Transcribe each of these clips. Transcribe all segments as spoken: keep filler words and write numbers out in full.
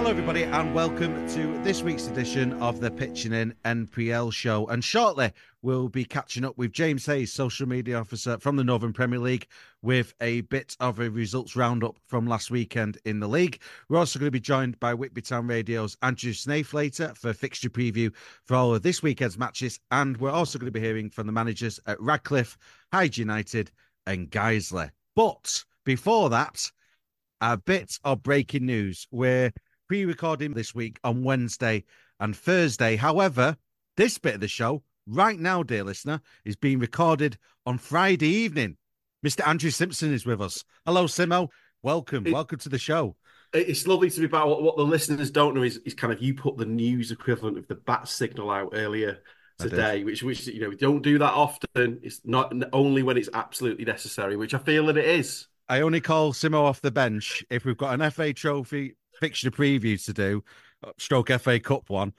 Hello, everybody, and welcome to this week's edition of the Pitching In N P L show. And shortly, we'll be catching up with James Hayes, social media officer from the Northern Premier League, with a bit of a results roundup from last weekend in the league. We're also going to be joined by Whitby Town Radio's Andrew Snaith later for a fixture preview for all of this weekend's matches. And we're also going to be hearing from the managers at Radcliffe, Hyde United, and Guiseley. But before that, a bit of breaking news. We're pre-recording this week on Wednesday and Thursday. However, this bit of the show right now, dear listener, is being recorded on Friday evening. Mister Andrew Simpson is with us. Hello, Simo. Welcome. It, Welcome to the show. It's lovely to be back. What, what the listeners don't know is, is kind of you put the news equivalent of the bat signal out earlier today, which, which you know, we don't do that often. It's not only when it's absolutely necessary, which I feel that it is. I only call Simo off the bench if we've got an F A Trophy fixture preview to do, stroke F A Cup one,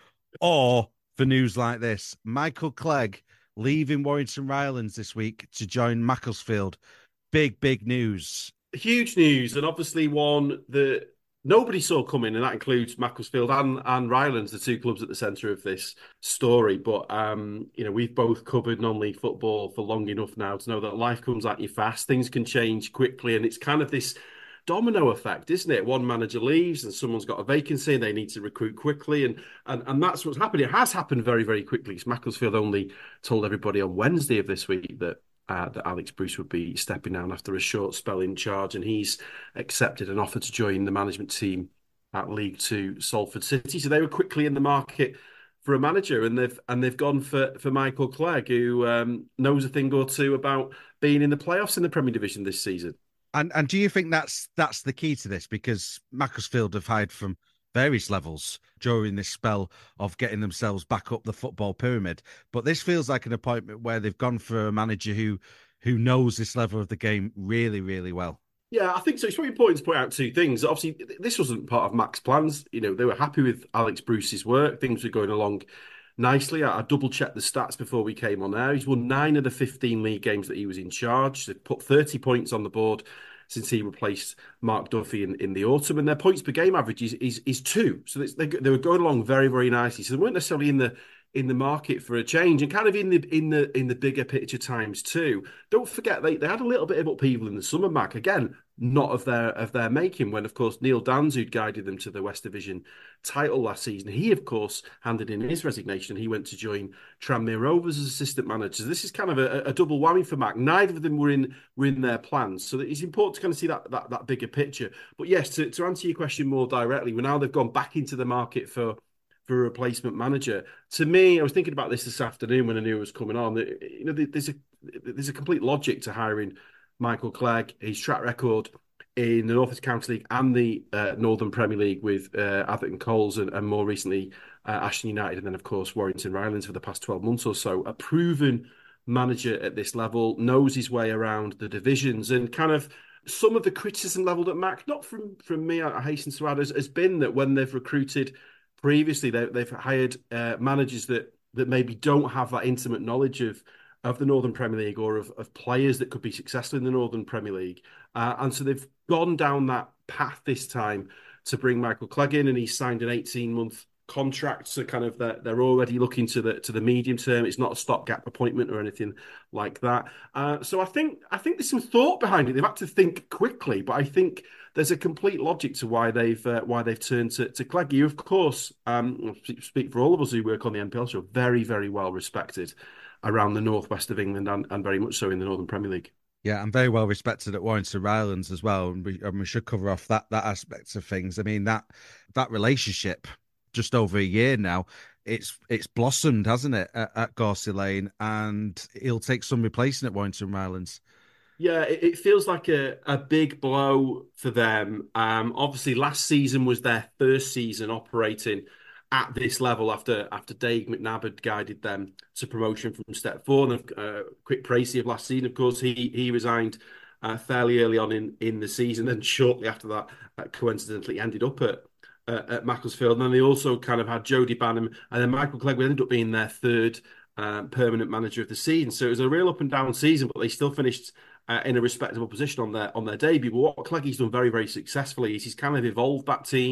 or for news like this. Michael Clegg leaving Warrington Rylands this week to join Macclesfield. Big, big news. Huge news, and obviously one that nobody saw coming, and that includes Macclesfield and, and Rylands, the two clubs at the centre of this story. But, um, you know, we've both covered non-league football for long enough now to know that life comes at you fast. Things can change quickly, and it's kind of this domino effect, isn't it? One manager leaves and someone's got a vacancy and they need to recruit quickly. And and, and that's what's happened. It has happened very, very quickly. Because Macclesfield only told everybody on Wednesday of this week that uh, that Alex Bruce would be stepping down after a short spell in charge. And he's accepted an offer to join the management team at League Two Salford City. So they were quickly in the market for a manager, and they've and they've gone for, for Michael Clegg, who um, knows a thing or two about being in the playoffs in the Premier Division this season. And and do you think that's that's the key to this? Because Macclesfield have hired from various levels during this spell of getting themselves back up the football pyramid. But this feels like an appointment where they've gone for a manager who who knows this level of the game really, really well. Yeah, I think so. It's really important to point out two things. Obviously, this wasn't part of Mac's plans. You know, they were happy with Alex Bruce's work. Things were going along nicely. I, I double-checked the stats before we came on air. He's won nine of the fifteen league games that he was in charge. They've put thirty points on the board since he replaced Mark Duffy in, in the autumn. And their points per game average is is, is two. So they, they were going along very, very nicely. So they weren't necessarily in the in the market for a change, and kind of in the in the in the bigger picture times too. Don't forget they, they had a little bit of upheaval in the summer, Mac. Again, not of their of their making, when of course Neil Dans, who'd guided them to the West Division title last season, he of course handed in his resignation. He went to join Tranmere Rovers as assistant manager. So this is kind of a, a double whammy for Mac. Neither of them were in were in their plans. So it's important to kind of see that that, that bigger picture. But yes, to, to answer your question more directly, well, now they've gone back into the market for for a replacement manager. To me, I was thinking about this this afternoon when I knew it was coming on. You know, there's a there's a complete logic to hiring Michael Clegg. His track record in the North East County League and the uh, Northern Premier League with uh, Atherton Coles and, and more recently uh, Ashton United, and then of course Warrington Rylands for the past twelve months or so. A proven manager at this level, knows his way around the divisions, and kind of some of the criticism leveled at Mac, not from from me, I hasten to add, has, has been that when they've recruited previously, they, they've hired uh, managers that that maybe don't have that intimate knowledge of of the Northern Premier League or of, of players that could be successful in the Northern Premier League. Uh, and so they've gone down that path this time to bring Michael Clegg in, and he's signed an eighteen-month contract. So kind of they're, they're already looking to the to the medium term. It's not a stopgap appointment or anything like that. Uh, so I think I think there's some thought behind it. They've had to think quickly, but I think there's a complete logic to why they've uh, why they've turned to, to Clegg. You, of course, um, speak for all of us who work on the N P L show, very, very well respected around the northwest of England and, and very much so in the Northern Premier League. Yeah, I'm very well respected at Warrington Rylands as well, and we, and we should cover off that that aspect of things. I mean, that that relationship, just over a year now, it's it's blossomed, hasn't it, at, at Gorsey Lane, and he'll take some replacing at Warrington Rylands. Yeah, it, it feels like a, a big blow for them. Um, obviously, last season was their first season operating at this level after after Dave McNabb had guided them to promotion from Step Four. And uh, quick praise of last season, of course, he he resigned uh, fairly early on in, in the season, and shortly after that, uh, coincidentally ended up at uh, at Macclesfield. And then they also kind of had Jody Banham, and then Michael Clegg ended up being their third uh, permanent manager of the season. So it was a real up and down season, but they still finished Uh, in a respectable position on their on their debut. But what Cleggy's done very, very successfully is he's kind of evolved that team,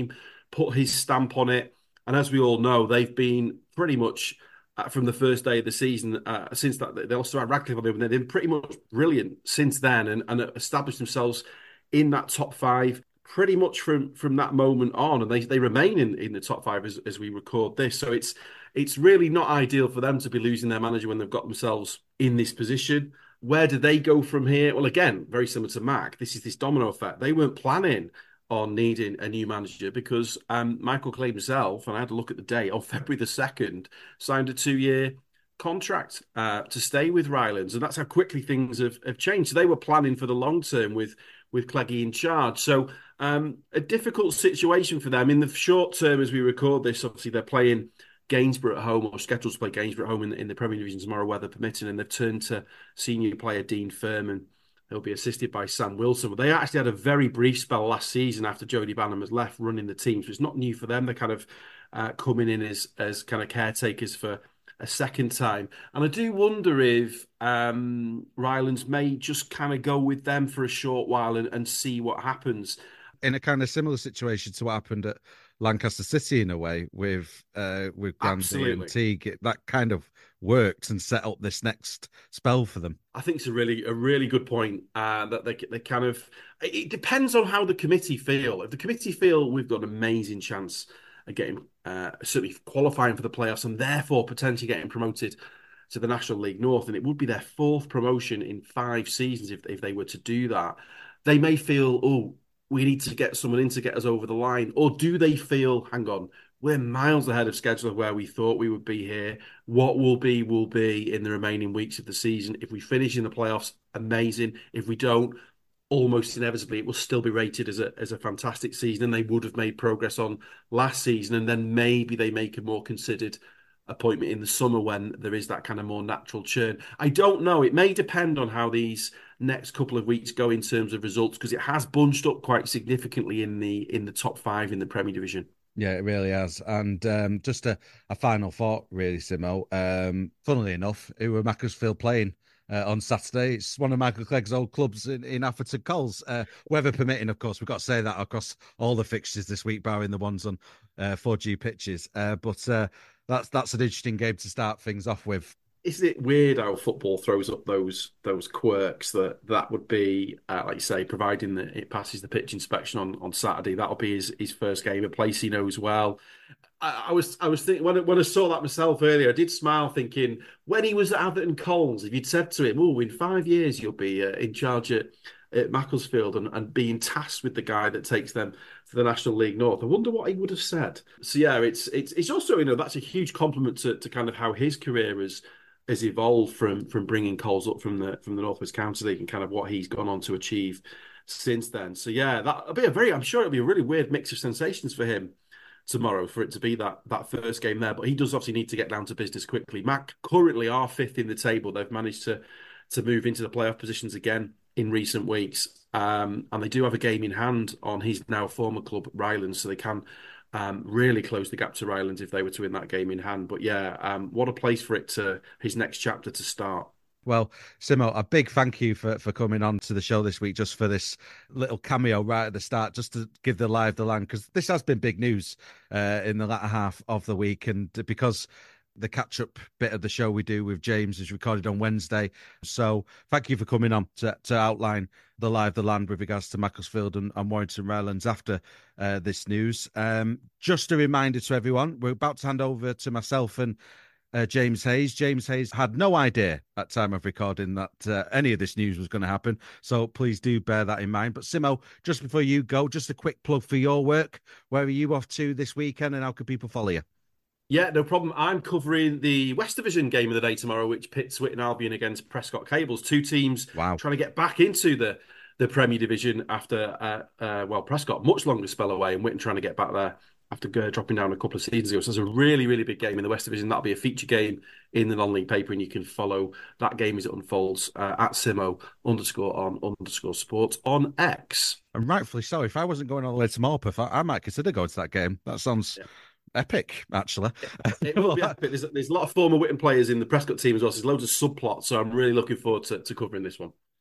put his stamp on it. And as we all know, they've been pretty much uh, from the first day of the season uh, since that they also had Radcliffe on them, and they've been pretty much brilliant since then, and, and established themselves in that top five pretty much from from that moment on, and they they remain in in the top five as, as we record this. So it's it's really not ideal for them to be losing their manager when they've got themselves in this position. Where do they go from here? Well, again, very similar to Mac. This is this domino effect. They weren't planning on needing a new manager because um, Michael Clay himself, and I had a look at the date, on February the second, signed a two-year contract uh, to stay with Rylands. And that's how quickly things have, have changed. So they were planning for the long term with, with Cleggy in charge. So um, a difficult situation for them. In the short term, as we record this, obviously they're playing Gainsborough at home, or scheduled to play Gainsborough at home in, in the Premier Division tomorrow, weather permitting, and they've turned to senior player Dean Furman. They'll be assisted by Sam Wilson. But they actually had a very brief spell last season after Jody Banham has left running the team. So it's not new for them. They're kind of uh, coming in as as kind of caretakers for a second time. And I do wonder if um, Rylands may just kind of go with them for a short while and, and see what happens. In a kind of similar situation to what happened at Lancaster City in a way with uh, with Grandy Absolutely. and Teague, that kind of worked and set up this next spell for them. I think it's a really a really good point uh, that they they kind of it depends on how the committee feel. If the committee feel we've got an amazing chance of getting uh, certainly qualifying for the playoffs and therefore potentially getting promoted to the National League North, and it would be their fourth promotion in five seasons if if they were to do that, they may feel, oh, we need to get someone in to get us over the line. Or do they feel, hang on, we're miles ahead of schedule of where we thought we would be here. What will be, will be in the remaining weeks of the season. If we finish in the playoffs, amazing. If we don't, almost inevitably, it will still be rated as a as a fantastic season, and they would have made progress on last season. And then maybe they make a more considered appointment in the summer when there is that kind of more natural churn. I don't know. It may depend on how these next couple of weeks go in terms of results, because it has bunched up quite significantly in the in the top five in the Premier Division. Yeah, it really has. And um, just a, a final thought, really, Simo. Um, funnily enough, who were Macclesfield playing uh, on Saturday? It's one of Michael Clegg's old clubs in, in Atherton Coles. Uh, weather permitting, of course. We've got to say that across all the fixtures this week, barring the ones on uh, four G pitches. Uh, but uh, that's that's an interesting game to start things off with. Isn't it weird how football throws up those those quirks that that would be, uh, like you say, providing that it passes the pitch inspection on, on Saturday, that'll be his, his first game, a place he knows well. I, I was I was thinking when, when I saw that myself earlier, I did smile thinking when he was at Atherton Coles, if you'd said to him, oh, in five years you'll be uh, in charge at, at Macclesfield and, and being tasked with the guy that takes them to the National League North, I wonder what he would have said. So yeah, it's it's it's also, you know, that's a huge compliment to, to kind of how his career has has evolved from from bringing Coles up from the from the Northwest County League and kind of what he's gone on to achieve since then. So yeah, that'll be a very, I'm sure it'll be a really weird mix of sensations for him tomorrow for it to be that that first game there. But he does obviously need to get down to business quickly. Mac currently are fifth in the table. They've managed to to move into the playoff positions again in recent weeks. Um, and they do have a game in hand on his now former club, Rylands, so they can Um, really close the gap to Rylands if they were to win that game in hand. But yeah, um, what a place for it to his next chapter to start. Well, Simo, a big thank you for, for coming on to the show this week, just for this little cameo right at the start, just to give the lie of the land, because this has been big news uh, in the latter half of the week. And because the catch-up bit of the show we do with James is recorded on Wednesday. So thank you for coming on to, to outline the lie of the land with regards to Macclesfield and, and Warrington Rylands after uh, this news. Um, just a reminder to everyone, we're about to hand over to myself and uh, James Hayes. James Hayes had no idea at time of recording that uh, any of this news was going to happen. So please do bear that in mind. But Simo, just before you go, just a quick plug for your work. Where are you off to this weekend and how can people follow you? Yeah, no problem. I'm covering the West Division game of the day tomorrow, which pits Witton Albion against Prescott Cables. Two teams Wow. trying to get back into the, the Premier Division after, uh, uh, well, Prescott, much longer spell away, and Witton trying to get back there after uh, dropping down a couple of seasons ago. So it's a really, really big game in the West Division. That'll be a feature game in the non-league paper, and you can follow that game as it unfolds uh, at Simo underscore on underscore sports on X. And rightfully so. If I wasn't going all the way to Morpeth, I, I might consider going to that game. That sounds... Yeah. Epic, actually. It will be epic. There's, there's a lot of former Witton players in the Prescott team as well. So there's loads of subplots. So I'm really looking forward to, to covering this one.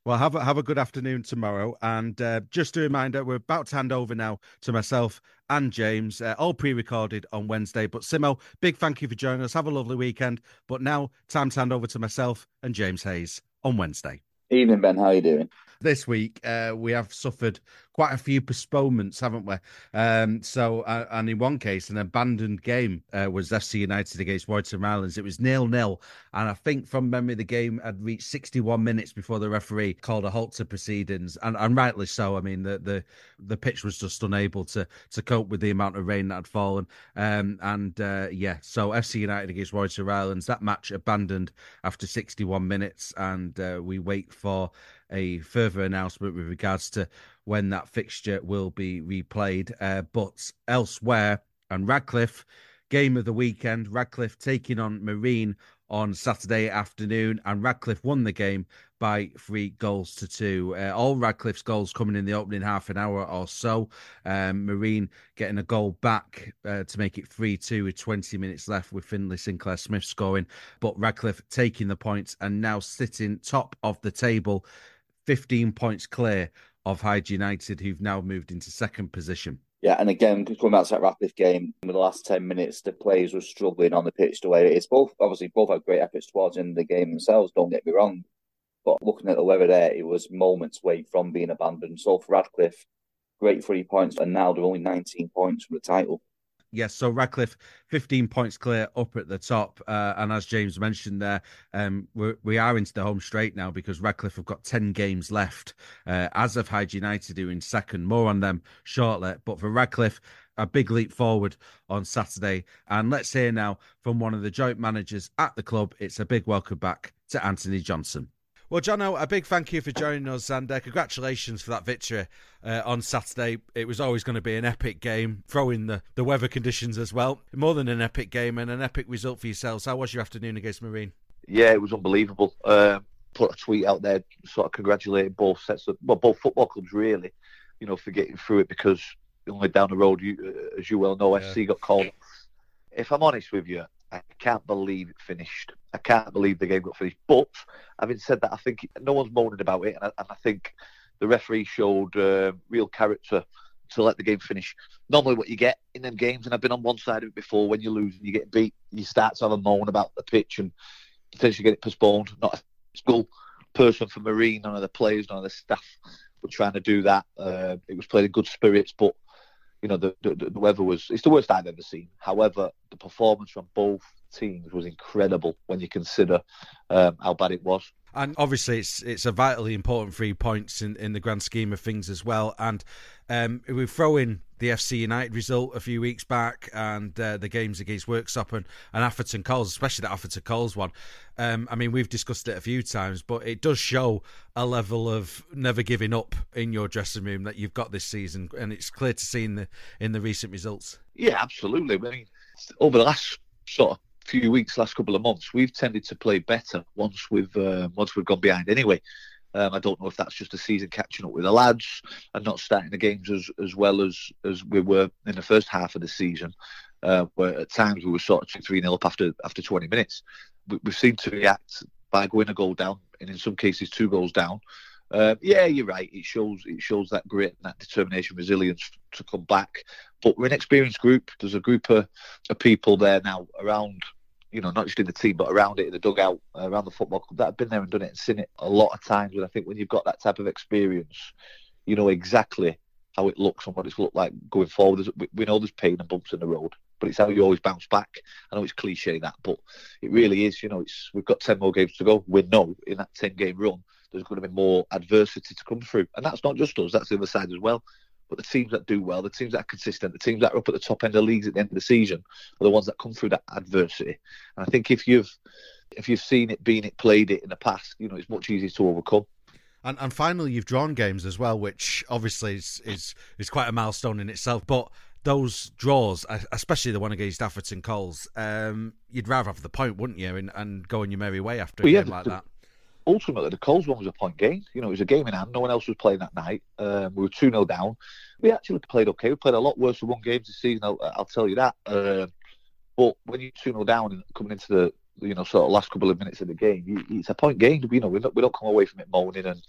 Well, have a, have a good afternoon tomorrow. And uh, just a reminder, we're about to hand over now to myself and James, uh, all pre-recorded on Wednesday. But Simo, big thank you for joining us. Have a lovely weekend. But now, time to hand over to myself and James Hayes on Wednesday. Evening, Ben. How are you doing? This week, uh, we have suffered quite a few postponements, haven't we? Um, so, uh, and in one case, an abandoned game uh, was F C United against Warrington Islands. It was nil nil, and I think from memory, the game had reached sixty-one minutes before the referee called a halt to proceedings, and, and rightly so. I mean, the, the the pitch was just unable to to cope with the amount of rain that had fallen, um, and uh, yeah, so F C United against Warrington Islands, that match abandoned after sixty-one minutes, and uh, we wait for a further announcement with regards to when that fixture will be replayed. Uh, but elsewhere, and Radcliffe, game of the weekend, Radcliffe taking on Marine on Saturday afternoon, and Radcliffe won the game by three goals to two. Uh, all Radcliffe's goals coming in the opening half an hour or so. Um, Marine getting a goal back uh, to make it three two with twenty minutes left, with Finlay Sinclair Smith scoring. But Radcliffe taking the points and now sitting top of the table, fifteen points clear of Hyde United, who've now moved into second position. Yeah, and again, going back to that Radcliffe game, in the last ten minutes, the players were struggling on the pitch the way it is. Both, obviously, both had great efforts towards the end of the game themselves, don't get me wrong. But looking at the weather there, it was moments away from being abandoned. So for Radcliffe, great three points, and now they're only nineteen points from the title. Yes, so Radcliffe, fifteen points clear up at the top. Uh, and as James mentioned there, um, we're, we are into the home straight now because Radcliffe have got ten games left, uh, as of Hyde United, who in second. More on them shortly. But for Radcliffe, a big leap forward on Saturday. And let's hear now from one of the joint managers at the club. It's a big welcome back to Anthony Johnson. Well, Jono, a big thank you for joining us, and uh, congratulations for that victory uh, on Saturday. It was always going to be an epic game, throw in the, the weather conditions as well. More than an epic game, and an epic result for yourselves. How was your afternoon against Marine? Yeah, it was unbelievable. Uh, put a tweet out there sort of congratulating both sets of, well, both football clubs really, you know, for getting through it, because only down the road, you, as you well know, yeah. F C got called. If I'm honest with you, I can't believe it finished. I can't believe the game got finished. But having said that, I think no one's moaning about it, and I, and I think the referee showed uh, real character to let the game finish. Normally, what you get in them games, and I've been on one side of it before, when you lose and you get beat, you start to have a moan about the pitch and potentially get it postponed. Not a single person for Marine, none of the players, none of the staff were trying to do that. Uh, it was played in good spirits, but you know, the, the, the weather was, it's the worst I've ever seen. However, the performance from both teams was incredible when you consider um, how bad it was. And obviously, it's it's a vitally important three points in, in the grand scheme of things as well. And um, we throw in the F C United result a few weeks back, and uh, the games against Worksop and, and Atherton Coles, especially that Atherton Coles one. Um, I mean, we've discussed it a few times, but it does show a level of never giving up in your dressing room that you've got this season, and it's clear to see in the in the recent results. Yeah, absolutely. I mean, over the last sort of few weeks, last couple of months, we've tended to play better once we've uh, once we've gone behind. Anyway, um, I don't know if that's just the season catching up with the lads and not starting the games as as well as as we were in the first half of the season, uh, where at times we were sort of two three nil up after after twenty minutes. We, we seem to react by going a goal down, and in some cases two goals down. Uh, yeah, you're right. It shows it shows that grit and that determination, resilience to come back. But we're an experienced group. There's a group of, of people there now around, you know, not just in the team, but around it, in the dugout, uh, around the football club, that have been there and done it and seen it a lot of times. And I think when you've got that type of experience, you know exactly how it looks and what it's looked like going forward. There's, we know there's pain and bumps in the road, but it's how you always bounce back. I know it's cliche that, but it really is. You know, it's we've got ten more games to go. We know in that ten-game run, there's going to be more adversity to come through. And that's not just us, that's the other side as well. But the teams that do well, the teams that are consistent, the teams that are up at the top end of leagues at the end of the season are the ones that come through that adversity. And I think if you've if you've seen it, been it, played it in the past, you know, it's much easier to overcome. And and finally, you've drawn games as well, which obviously is is, is quite a milestone in itself. But those draws, especially the one against Atherton Coles, um, you'd rather have the point, wouldn't you, and, and go on your merry way after a well, game yeah, like the, that. Ultimately, the Coles one was a point game. You know, it was a game in hand. No one else was playing that night. Um, we were two nil down. We actually played okay. We played a lot worse than one games this season, I'll, I'll tell you that. Uh, but when you're two nil down and coming into the, you know, sort of last couple of minutes of the game, you, it's a point game. You know, we don't, we don't come away from it moaning and,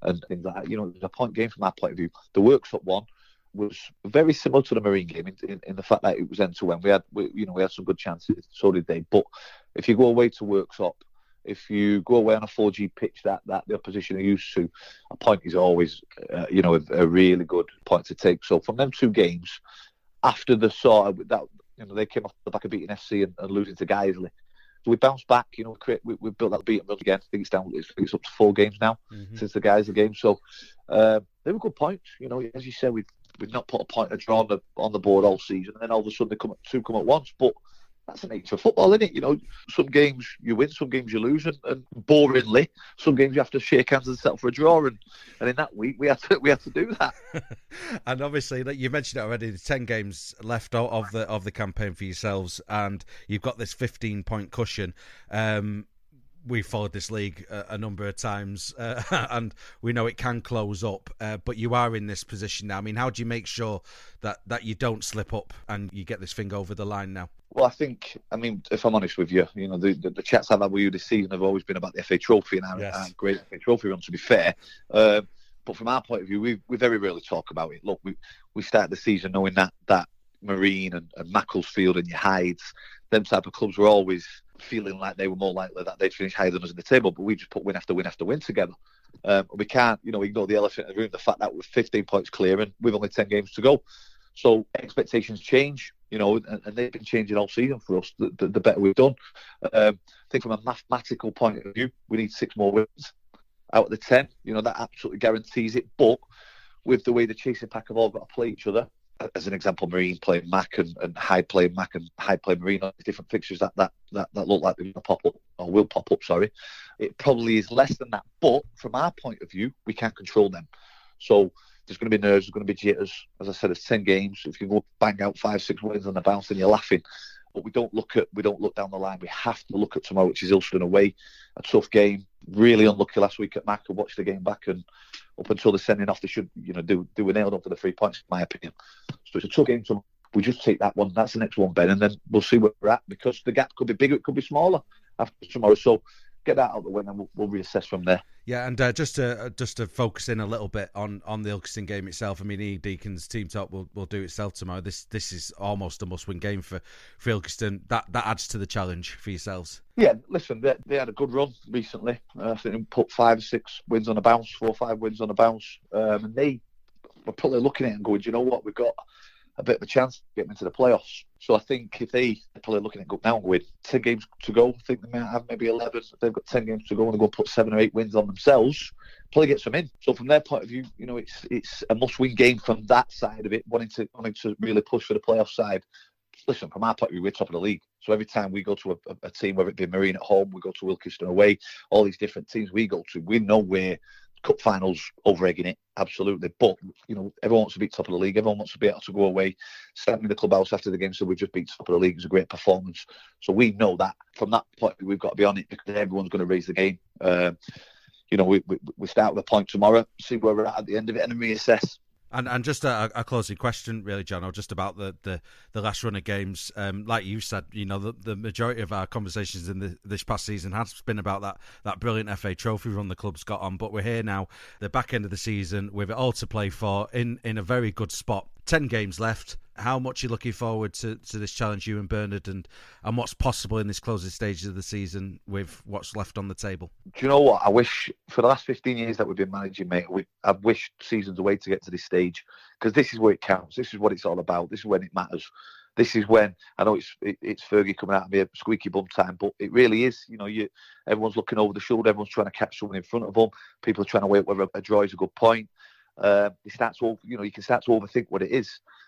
and things like that. You know, there's a point game from our point of view. The Worksop one was very similar to the Marine game in, in, in the fact that it was end to end. We had, we, you know, we had some good chances, so did they. But if you go away to Worksop, if you go away on a four G pitch that, that the opposition are used to, a point is always, uh, you know, a, a really good point to take. So from them two games, after the sort of that, you know, they came off the back of beating F C and, and losing to Guiseley. So we bounced back, you know, we, we built that beat and run again. I think it's down, it's, it's up to four games now mm-hmm. since the Guiseley game. So uh, they were good points. You know, as you said, we we've not put a point of draw on the on the board all season, and then all of a sudden they come two come at once. But that's the nature of football, isn't it? You know, some games you win, some games you lose, and, and boringly, some games you have to shake hands and settle for a draw. And, and in that week, we had to we had to do that. And obviously, like you mentioned it already, there's ten games left of the of the campaign for yourselves, and you've got this fifteen point cushion. Um, We've followed this league a, a number of times, uh, and we know it can close up. Uh, but you are in this position now. I mean, how do you make sure that, that you don't slip up and you get this thing over the line now? Well, I think, I mean, if I'm honest with you, you know, the, the, the chats I've had with you this season have always been about the F A Trophy and our, yes. our great F A Trophy run, to be fair. Uh, but from our point of view, we we very rarely talk about it. Look, we we started the season knowing that that Marine and, and Macclesfield and your Hydes, them type of clubs were always feeling like they were more likely that they'd finish higher than us in the table, but we just put win after win after win together. Um, we can't, you know, ignore the elephant in the room, the fact that we're fifteen points clear and we've only ten games to go. So expectations change, you know, and, and they've been changing all season for us, the, the, the better we've done. Um, I think from a mathematical point of view, we need six more wins out of the ten. You know, that absolutely guarantees it. But with the way the chasing pack have all got to play each other, as an example, Marine playing Mac and, and Hyde playing Mac and Hyde playing Marine on different fixtures that, that, that, that look like they're going to pop up, or will pop up, sorry. It probably is less than that. But from our point of view, we can't control them. So there's going to be nerves, there's going to be jitters. As I said, it's ten games. If you go bang out five, six wins on the bounce, then you're laughing. But we don't look at we don't look down the line. We have to look at tomorrow, which is Ilston away. A tough game. Really unlucky last week at Mac. I watched the game back, and up until the sending off, they should, you know, do do a nailed up for the three points, in my opinion. So it's a tough game. So we just take that one. That's the next one, Ben, and then we'll see where we're at, because the gap could be bigger, it could be smaller after tomorrow. So get that out of the way, and we'll, we'll reassess from there. Yeah, and uh, just to uh, just to focus in a little bit on, on the Ilkeston game itself. I mean, Ian Deacon's team talk will will do itself tomorrow. This this is almost a must win game for, for Ilkeston. That that adds to the challenge for yourselves. Yeah, listen, they, they had a good run recently. Uh, I think they put five or six wins on a bounce, four or five wins on a bounce, um, and they were probably looking at it and going, do you know what, we've got a bit of a chance to get into the playoffs. So I think if they, they're probably looking at go now with ten games to go, I think they might have maybe eleven. If they've got ten games to go and they go and put seven or eight wins on themselves, probably gets them in. So from their point of view, you know, it's it's a must-win game from that side of it, wanting to wanting to really push for the playoff side. Listen, from our point of view, we're top of the league. So every time we go to a, a team, whether it be Marine at home, we go to Ilkeston away, all these different teams we go to, we know we're cup finals over egging it, absolutely. But, you know, everyone wants to beat top of the league. Everyone wants to be able to go away, stand in the clubhouse after the game, so we just beat top of the league. It's a great performance. So we know that. From that point, we've got to be on it, because everyone's going to raise the game. Um, you know, we, we we start with a point tomorrow, see where we're at at the end of it, and then reassess. And and just a, a closing question, really, John, or just about the, the, the last run of games. Um, like you said, you know, the, the majority of our conversations in the, this past season has been about that that brilliant F A Trophy run the club's got on. But we're here now, the back end of the season, with it all to play for, in, in a very good spot. Ten games left. How much are you looking forward to, to this challenge, you and Bernard, and, and what's possible in this closing stages of the season with what's left on the table? Do you know what? I wish, for the last fifteen years that we've been managing, mate, we, I've wished seasons away to get to this stage, because this is where it counts. This is what it's all about. This is when it matters. This is when, I know it's it, it's Fergie coming out of me a squeaky bum time, but it really is. You know, you everyone's looking over the shoulder. Everyone's trying to catch someone in front of them. People are trying to wait whether a draw is a good point. Uh, it starts to, you know, you can start to overthink what it is.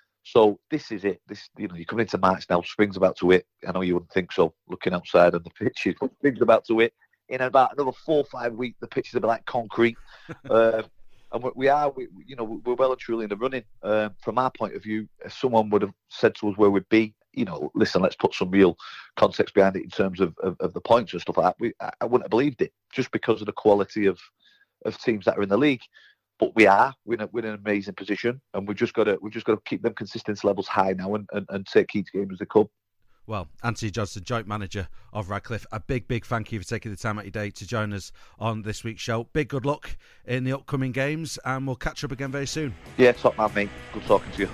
So this is it. This, you know, you're coming into March now. Spring's about to hit. I know you wouldn't think so, looking outside on the pitches, but spring's about to hit. In about another four or five weeks, the pitches will be like concrete. uh, and we are, we, you know, we're well and truly in the running. Uh, from our point of view, if someone would have said to us where we'd be, you know, listen, let's put some real context behind it in terms of, of, of the points and stuff like that. We, I, I wouldn't have believed it, just because of the quality of, of teams that are in the league. But we are, we're in, a, we're in an amazing position, and we've just got to we've just got to keep them consistency levels high now, and, and, and take each game as they come. Well, Anthony Johnson, joint manager of Radcliffe, a big, big thank you for taking the time out of your day to join us on this week's show. Big good luck in the upcoming games, and we'll catch up again very soon. Yeah, top man, mate. Good talking to you.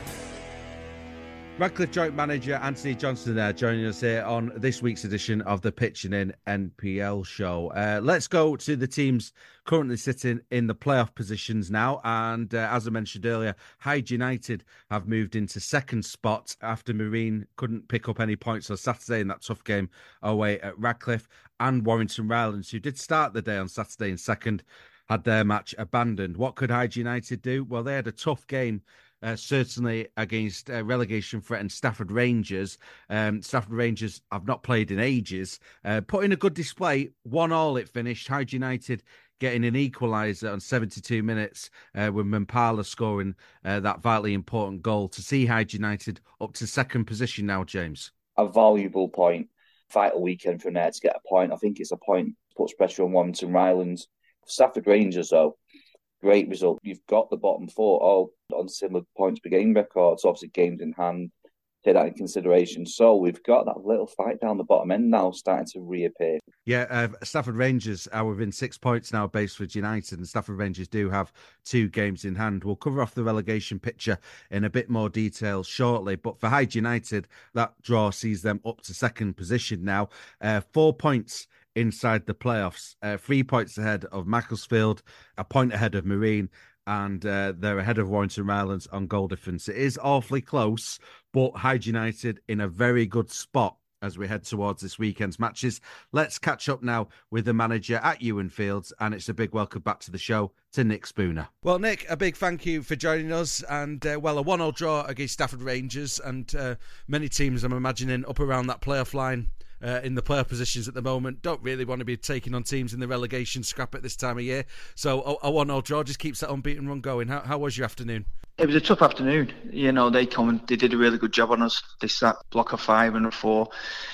Radcliffe joint manager Anthony Johnson there joining us here on this week's edition of the Pitching In N P L show. Uh, let's go to the teams currently sitting in the playoff positions now. And uh, as I mentioned earlier, Hyde United have moved into second spot after Marine couldn't pick up any points on Saturday in that tough game away at Radcliffe. And Warrington Rylands, who did start the day on Saturday in second, had their match abandoned. What could Hyde United do? Well, they had a tough game. Uh, certainly against uh, relegation-threatened Stafford Rangers. Um, Stafford Rangers have not played in ages. Uh, put in a good display. One all it finished. Hyde United getting an equaliser on seventy-two minutes uh, with Mampala scoring uh, that vitally important goal to see Hyde United up to second position now, James. A valuable point. Vital weekend from there to get a point. I think it's a point puts pressure on Warrington Rylands. Stafford Rangers, though, great result. You've got the bottom four all on similar points per game records, obviously games in hand, take that in consideration. So we've got that little fight down the bottom end now starting to reappear. Yeah, uh, Stafford Rangers are within six points now of Basford United, and Stafford Rangers do have two games in hand. We'll cover off the relegation picture in a bit more detail shortly, but for Hyde United, that draw sees them up to second position now. Uh, four points inside the playoffs, uh, three points ahead of Macclesfield, a point ahead of Marine, and uh, they're ahead of Warrington Rylands on goal difference. It is awfully close, but Hyde United in a very good spot as we head towards this weekend's matches. Let's catch up now with the manager at Ewan Fields, and it's a big welcome back to the show to Nick Spooner. Well, Nick, a big thank you for joining us, and uh, well, a one all draw against Stafford Rangers, and uh, many teams, I'm imagining, up around that playoff line Uh, in the player positions at the moment, don't really want to be taking on teams in the relegation scrap at this time of year. So a, a one all draw just keeps that unbeaten run going. How, how was your afternoon? It was a tough afternoon. You know, they come and they did a really good job on us. They sat block of five and a four,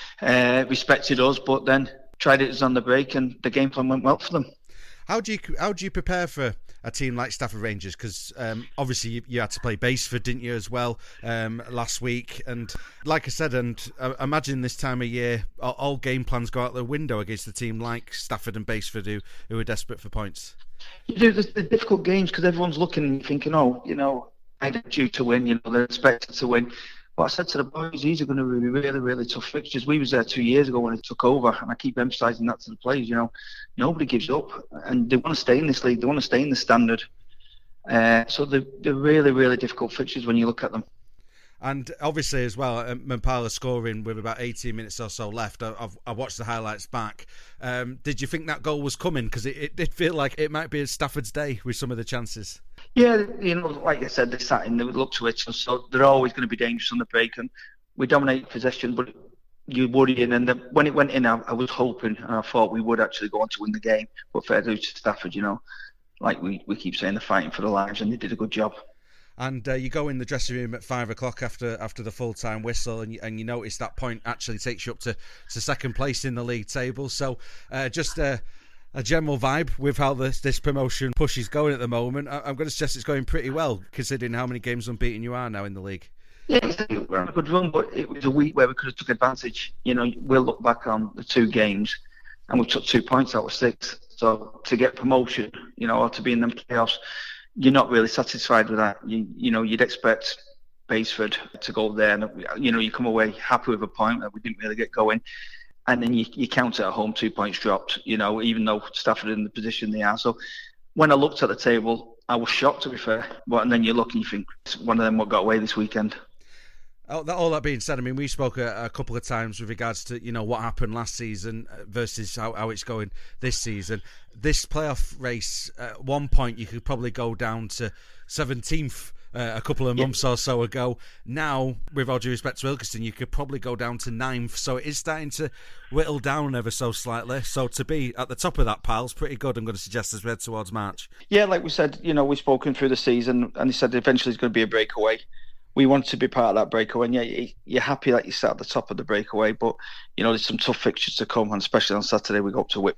uh, respected us, but then tried it on the break, and the game plan went well for them. How do you how do you prepare for a team like Stafford Rangers? Because um, obviously you, you had to play Basford, didn't you, as well, um, last week? And like I said, and I imagine this time of year, all, all game plans go out the window against a team like Stafford and Basford, who who are desperate for points. You do the, the difficult games because everyone's looking and thinking, oh, you know, they're due to win. You know, they're expected to win. But I said to the boys, these are going to be really, really tough fixtures. We was there two years ago when it took over, and I keep emphasising that to the players. You know, nobody gives up, and they want to stay in this league. They want to stay in the standard. Uh, so they're, they're really, really difficult fixtures when you look at them. And obviously as well, um, Mampala scoring with about eighteen minutes or so left. I, I've, I watched the highlights back. Um, did you think that goal was coming? Because it, it did feel like it might be Stafford's day with some of the chances. Yeah, you know, like I said, they sat in, they would look to it, so, so they're always going to be dangerous on the break, and we dominate possession, but you're worrying, and the, when it went in, I, I was hoping, and I thought we would actually go on to win the game, but fair to Stafford, you know, like we, we keep saying, they're fighting for their lives, and they did a good job. And uh, you go in the dressing room at five o'clock after after the full time whistle, and you, and you notice that point actually takes you up to, to second place in the league table. So uh, just uh, a general vibe with how this this promotion push is going at the moment. I, I'm going to suggest it's going pretty well, considering how many games unbeaten you are now in the league. Yeah, we're on a good run, but it was a week where we could have took advantage. You know, we'll look back on the two games, and we took two points out of six. So to get promotion, you know, or to be in them playoffs, you're not really satisfied with that. You you know, you'd expect Basford to go there, and you know, you come away happy with a point that we didn't really get going, and then you you counter at home, two points dropped. You know, even though Stafford are in the position they are. So when I looked at the table, I was shocked, to be fair. But and then you look and you think it's one of them what got away this weekend. Oh, that, all that being said, I mean, we spoke a, a couple of times with regards to, you know, what happened last season versus how, how it's going this season. This playoff race, at one point, you could probably go down to seventeenth uh, a couple of months yeah. or so ago. Now, with all due respect to Ilkeston, you could probably go down to ninth. So it is starting to whittle down ever so slightly. So to be at the top of that pile is pretty good, I'm going to suggest, as we head towards March. Yeah, like we said, you know, we've spoken through the season, and he said eventually it's going to be a breakaway. We want to be part of that breakaway, and yeah, you're happy that you sat at the top of the breakaway, but you know there's some tough fixtures to come, and especially on Saturday we go up to Whitby.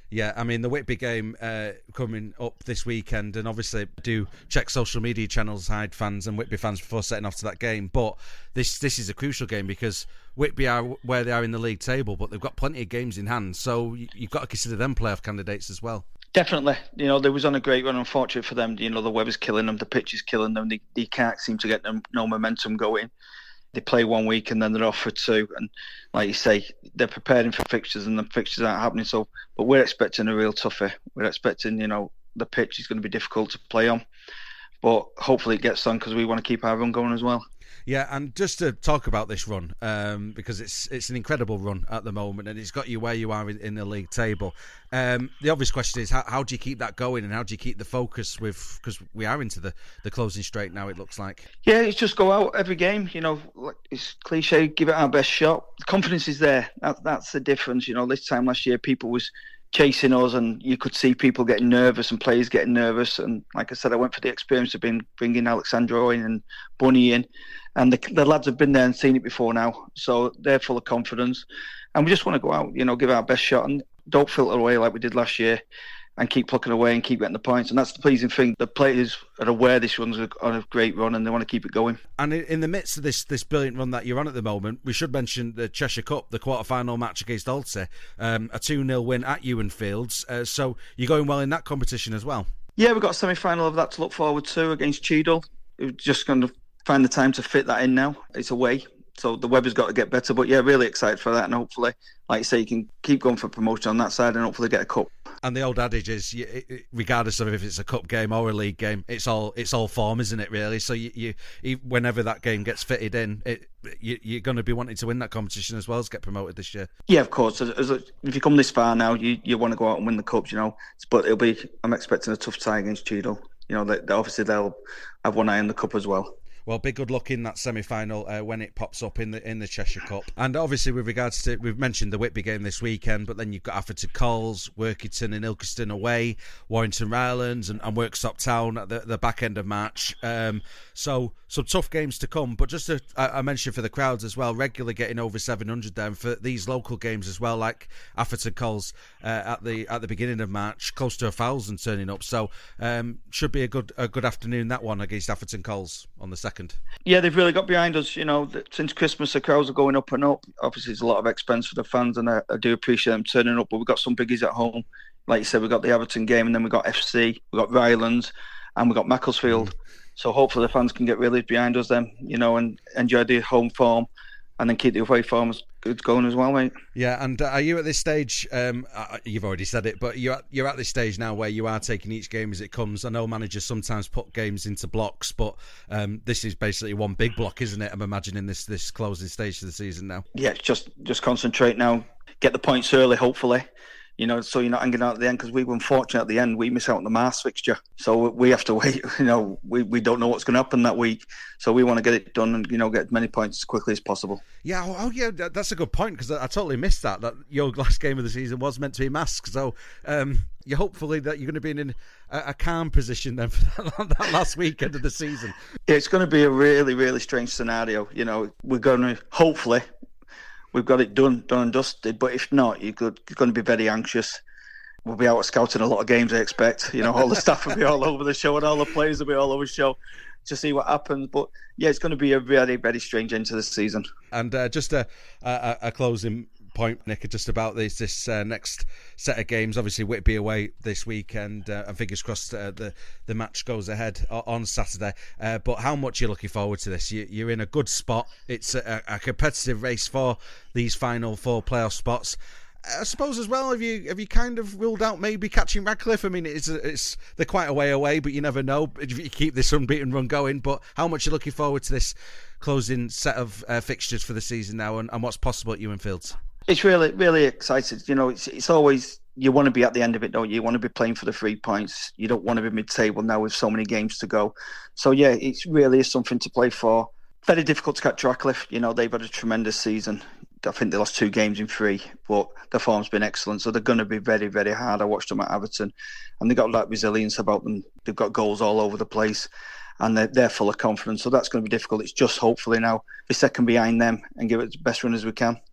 Yeah, I mean, the Whitby game uh, coming up this weekend, and obviously do check social media channels, Hyde fans and Whitby fans, before setting off to that game. But this this is a crucial game because Whitby are where they are in the league table, but they've got plenty of games in hand, so you've got to consider them playoff candidates as well. Definitely. You know, they was on a great run. Unfortunate for them, you know, the weather's killing them, the pitch is killing them. They, they can't seem to get them no momentum going. They play one week and then they're off for two. And like you say, they're preparing for fixtures and the fixtures aren't happening. So, but we're expecting a real toughie. We're expecting, you know, the pitch is going to be difficult to play on. But hopefully it gets done because we want to keep our run going as well. Yeah, and just to talk about this run, um, because it's it's an incredible run at the moment, and it's got you where you are in, in the league table. Um, the obvious question is, how, how do you keep that going, and how do you keep the focus with, because we are into the, the closing straight now, it looks like. Yeah, it's just go out every game, you know, like it's cliche, give it our best shot. The confidence is there. That, that's the difference. You know, this time last year, people was chasing us and you could see people getting nervous and players getting nervous. And like I said, I went for the experience of being, bringing Alexandro in and Bunny in. And the, the lads have been there and seen it before now. So they're full of confidence. And we just want to go out, you know, give our best shot and don't filter away like we did last year and keep plucking away and keep getting the points. And that's the pleasing thing. The players are aware this run's on a great run and they want to keep it going. And in the midst of this this brilliant run that you're on at the moment, we should mention the Cheshire Cup, the quarter-final match against Alty, um, a two nil win at Ewan Fields. Uh, so you're going well in that competition as well. Yeah, we've got a semi-final of that to look forward to against Cheadle. We're just going to find the time to fit that in now. It's away, so the weather's got to get better. But yeah, really excited for that, and hopefully, like you say, you can keep going for promotion on that side and hopefully get a cup. And the old adage is, regardless of if it's a cup game or a league game, it's all it's all form, isn't it? Really. So you, you whenever that game gets fitted in, it, you, you're going to be wanting to win that competition as well as get promoted this year. Yeah, of course. As, as, if you come this far now, you, you want to go out and win the cups, you know. But it'll be. I'm expecting a tough tie against Cheadle. You know, they, they, obviously they'll have one eye on the cup as well. Well, big good luck in that semi-final uh, when it pops up in the in the Cheshire Cup. And obviously, with regards to, we've mentioned the Whitby game this weekend, but then you've got Atherton Coles, Workington and Ilkeston away, Warrington Rylands and, and Worksop Town at the, the back end of March. Um, so some tough games to come. But just to, I, I mentioned for the crowds as well, regularly getting over seven hundred there, and for these local games as well, like Atherton Coles uh, at the at the beginning of March, close to a thousand turning up. So um, should be a good a good afternoon, that one against Atherton Coles on the second. Yeah, they've really got behind us. You know, since Christmas, the crowds are going up and up. Obviously, it's a lot of expense for the fans, and I, I do appreciate them turning up. But we've got some biggies at home. Like you said, we've got the Everton game, and then we've got F C, we've got Rylands, and we've got Macclesfield. So hopefully the fans can get really behind us then, you know, and enjoy the home form. And then keep the away forms going as well, mate. Yeah, and uh, are you at this stage, um, uh, you've already said it, but you're at, you're at this stage now where you are taking each game as it comes. I know managers sometimes put games into blocks, but um, this is basically one big block, isn't it? I'm imagining this this closing stage of the season now. Yeah, just, just concentrate now, get the points early, hopefully. You know, so you're not hanging out at the end, because we were unfortunate at the end. We miss out on the Mars fixture. So we have to wait. You know, we, we don't know what's going to happen that week. So we want to get it done and, you know, get as many points as quickly as possible. Yeah, oh, oh yeah, that's a good point, because I, I totally missed that, that your last game of the season was meant to be Mask. So um, you're hopefully that you're going to be in a, a calm position then for that, that last weekend of the season. It's going to be a really, really strange scenario. You know, we're going to, hopefully, we've got it done, done and dusted. But if not, you're, good, you're going to be very anxious. We'll be out scouting a lot of games, I expect. You know, all the staff will be all over the show and all the players will be all over the show to see what happens. But yeah, it's going to be a very, very strange end to the season. And uh, just a, a, a closing point, Nick, just about this this uh, next set of games. Obviously, Whitby away this weekend, uh, and fingers crossed uh, the the match goes ahead on Saturday. Uh, but how much you're looking forward to this? You, you're in a good spot. It's a, a competitive race for these final four playoff spots. I suppose as well, have you have you kind of ruled out maybe catching Radcliffe? I mean, it's it's they're quite a way away, but you never know if you keep this unbeaten run going. But how much you're looking forward to this closing set of uh, fixtures for the season now, and, and what's possible at Ewan Fields? It's really, really excited. You know, it's it's always, you want to be at the end of it, don't you? You want to be playing for the three points. You don't want to be mid-table now with so many games to go. So, yeah, it really is something to play for. Very difficult to catch Radcliffe. You know, they've had a tremendous season. I think they lost two games in three, but their form's been excellent. So they're going to be very, very hard. I watched them at Everton, and they've got that resilience about them. They've got goals all over the place, and they're, they're full of confidence. So that's going to be difficult. It's just hopefully now be second behind them and give it the best run as we can.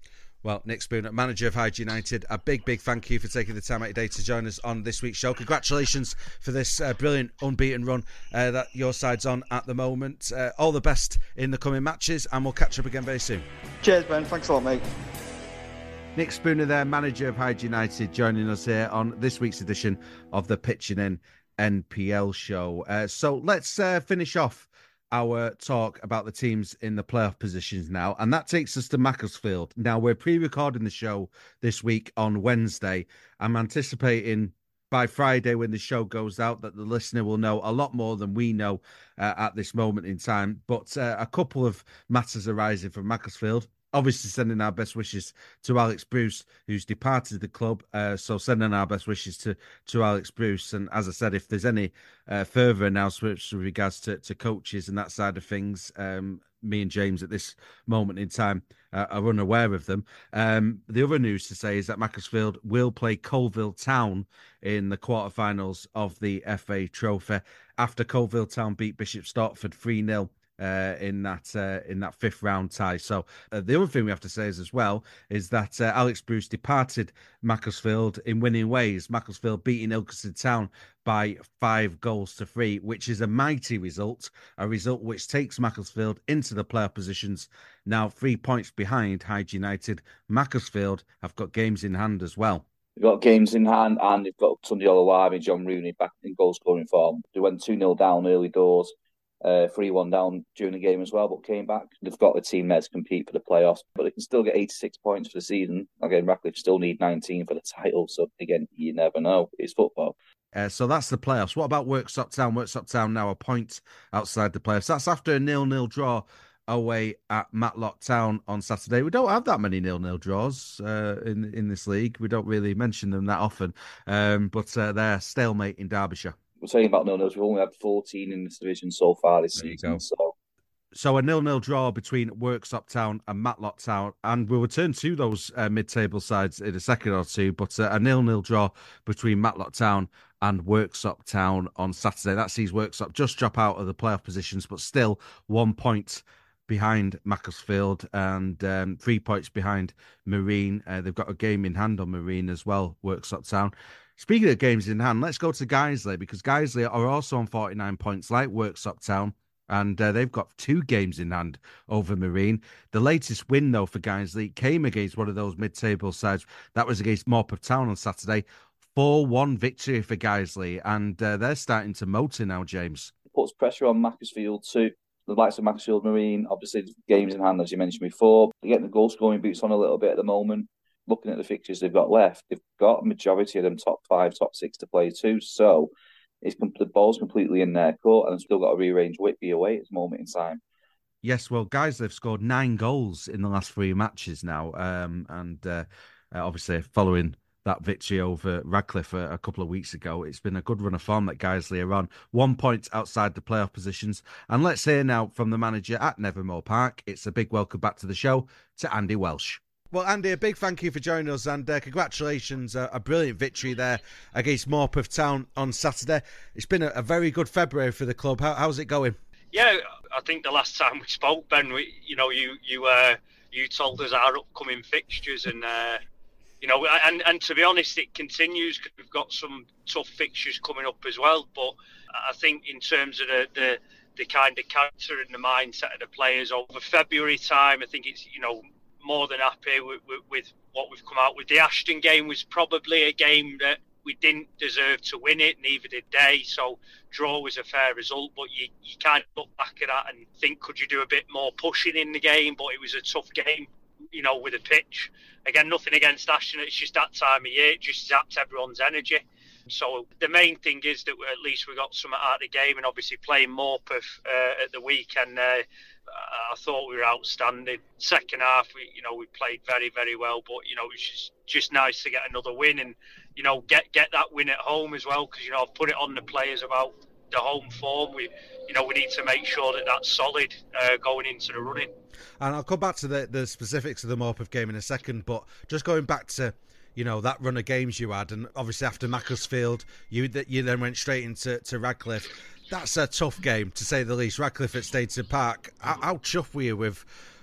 Well, Nick Spooner, manager of Hyde United, a big, big thank you for taking the time out of your day to join us on this week's show. Congratulations for this uh, brilliant unbeaten run uh, that your side's on at the moment. Uh, all the best in the coming matches, and we'll catch up again very soon. Cheers, Ben. Thanks a lot, mate. Nick Spooner there, manager of Hyde United, joining us here on this week's edition of the Pitching In N P L show. Uh, so let's uh, finish off our talk about the teams in the playoff positions now, and that takes us to Macclesfield. Now, we're pre-recording the show this week on Wednesday. I'm anticipating by Friday, when the show goes out, that the listener will know a lot more than we know uh, at this moment in time. But uh, a couple of matters arising from Macclesfield. Obviously, sending our best wishes to Alex Bruce, who's departed the club. Uh, so sending our best wishes to, to Alex Bruce. And as I said, if there's any uh, further announcements with regards to, to coaches and that side of things, um, me and James at this moment in time uh, are unaware of them. Um, the other news to say is that Macclesfield will play Colville Town in the quarterfinals of the F A Trophy after Colville Town beat Bishop Stortford three nil. Uh, in that uh, in that fifth round tie. So uh, the other thing we have to say is as well is that uh, Alex Bruce departed Macclesfield in winning ways. Macclesfield beating Ilkeston Town by five goals to three, which is a mighty result, a result which takes Macclesfield into the playoff positions. Now three points behind Hyde United. Macclesfield have got games in hand as well. They've got games in hand, and they've got Tunde Oluwabi and John Rooney back in goal scoring form. They went two nil down early doors. Uh, three one down during the game as well, but came back. They've got a team there to compete for the playoffs, but they can still get eighty-six points for the season. Again, Ratcliffe still need nineteen for the title, so again, you never know. It's football. Uh, so that's the playoffs. What about Worksop Town? Worksop Town now a point outside the playoffs. That's after a nil nil draw away at Matlock Town on Saturday. We don't have that many nil nil draws uh, in, in this league. We don't really mention them that often, um, but uh, they're stalemate in Derbyshire. We're saying about nil-nils. We've only had fourteen in this division so far this there season. So. so a nil nil draw between Worksop Town and Matlock Town, and we'll return to those uh, mid-table sides in a second or two, but uh, a nil nil draw between Matlock Town and Worksop Town on Saturday. That sees Worksop just drop out of the playoff positions, but still one point behind Macclesfield and um, three points behind Marine. Uh, they've got a game in hand on Marine as well, Worksop Town. Speaking of games in hand, let's go to Guiseley, because Guiseley are also on forty-nine points like Worksop Town, and uh, they've got two games in hand over Marine. The latest win, though, for Guiseley came against one of those mid-table sides. That was against Morpeth Town on Saturday. four one victory for Guiseley, and uh, they're starting to motor now, James. It puts pressure on Macclesfield too. The likes of Macclesfield Marine, obviously games in hand, as you mentioned before. They're getting the goal-scoring boots on a little bit at the moment. Looking at the fixtures they've got left, they've got a majority of them top five, top six to play too. So it's the ball's completely in their court, and they've still got to rearrange Whitby away at this moment in time. Yes, well, guys, they've scored nine goals in the last three matches now, um, and uh, obviously following that victory over Radcliffe a, a couple of weeks ago, it's been a good run of form that Guiseley are on. One point outside the playoff positions. And let's hear now from the manager at Nevermore Park. It's a big welcome back to the show to Andy Welsh. Well, Andy, a big thank you for joining us, and uh, congratulations. Uh, a brilliant victory there against Morpeth Town on Saturday. It's been a, a very good February for the club. How, how's it going? Yeah, I think the last time we spoke, Ben, we, you know, you you uh, you told us our upcoming fixtures, and uh, you know, and and to be honest, it continues because we've got some tough fixtures coming up as well. But I think in terms of the the, the kind of character and the mindset of the players over February time, I think it's, you know, more than happy with, with, with what we've come out with. The Ashton game was probably a game that we didn't deserve to win it, neither did they. So draw was a fair result, but you, you kind of look back at that and think, could you do a bit more pushing in the game? But it was a tough game, you know, with a pitch. Again, nothing against Ashton. It's just that time of year. It just zapped everyone's energy. So the main thing is that at least we got some out of the game, and obviously playing Morpeth uh, at the weekend, uh, I thought we were outstanding. Second half, we, you know, we played very, very well, but, you know, it was just, just nice to get another win and, you know, get get that win at home as well, because, you know, I've put it on the players about the home form. We, you know, we need to make sure that that's solid uh, going into the running. And I'll come back to the, the specifics of the Morpeth game in a second, but just going back to, you know, that run of games you had, and obviously after Macclesfield, you you then went straight into to Radcliffe. That's a tough game, to say the least. Radcliffe at Stainton Park. How, how chuffed were you with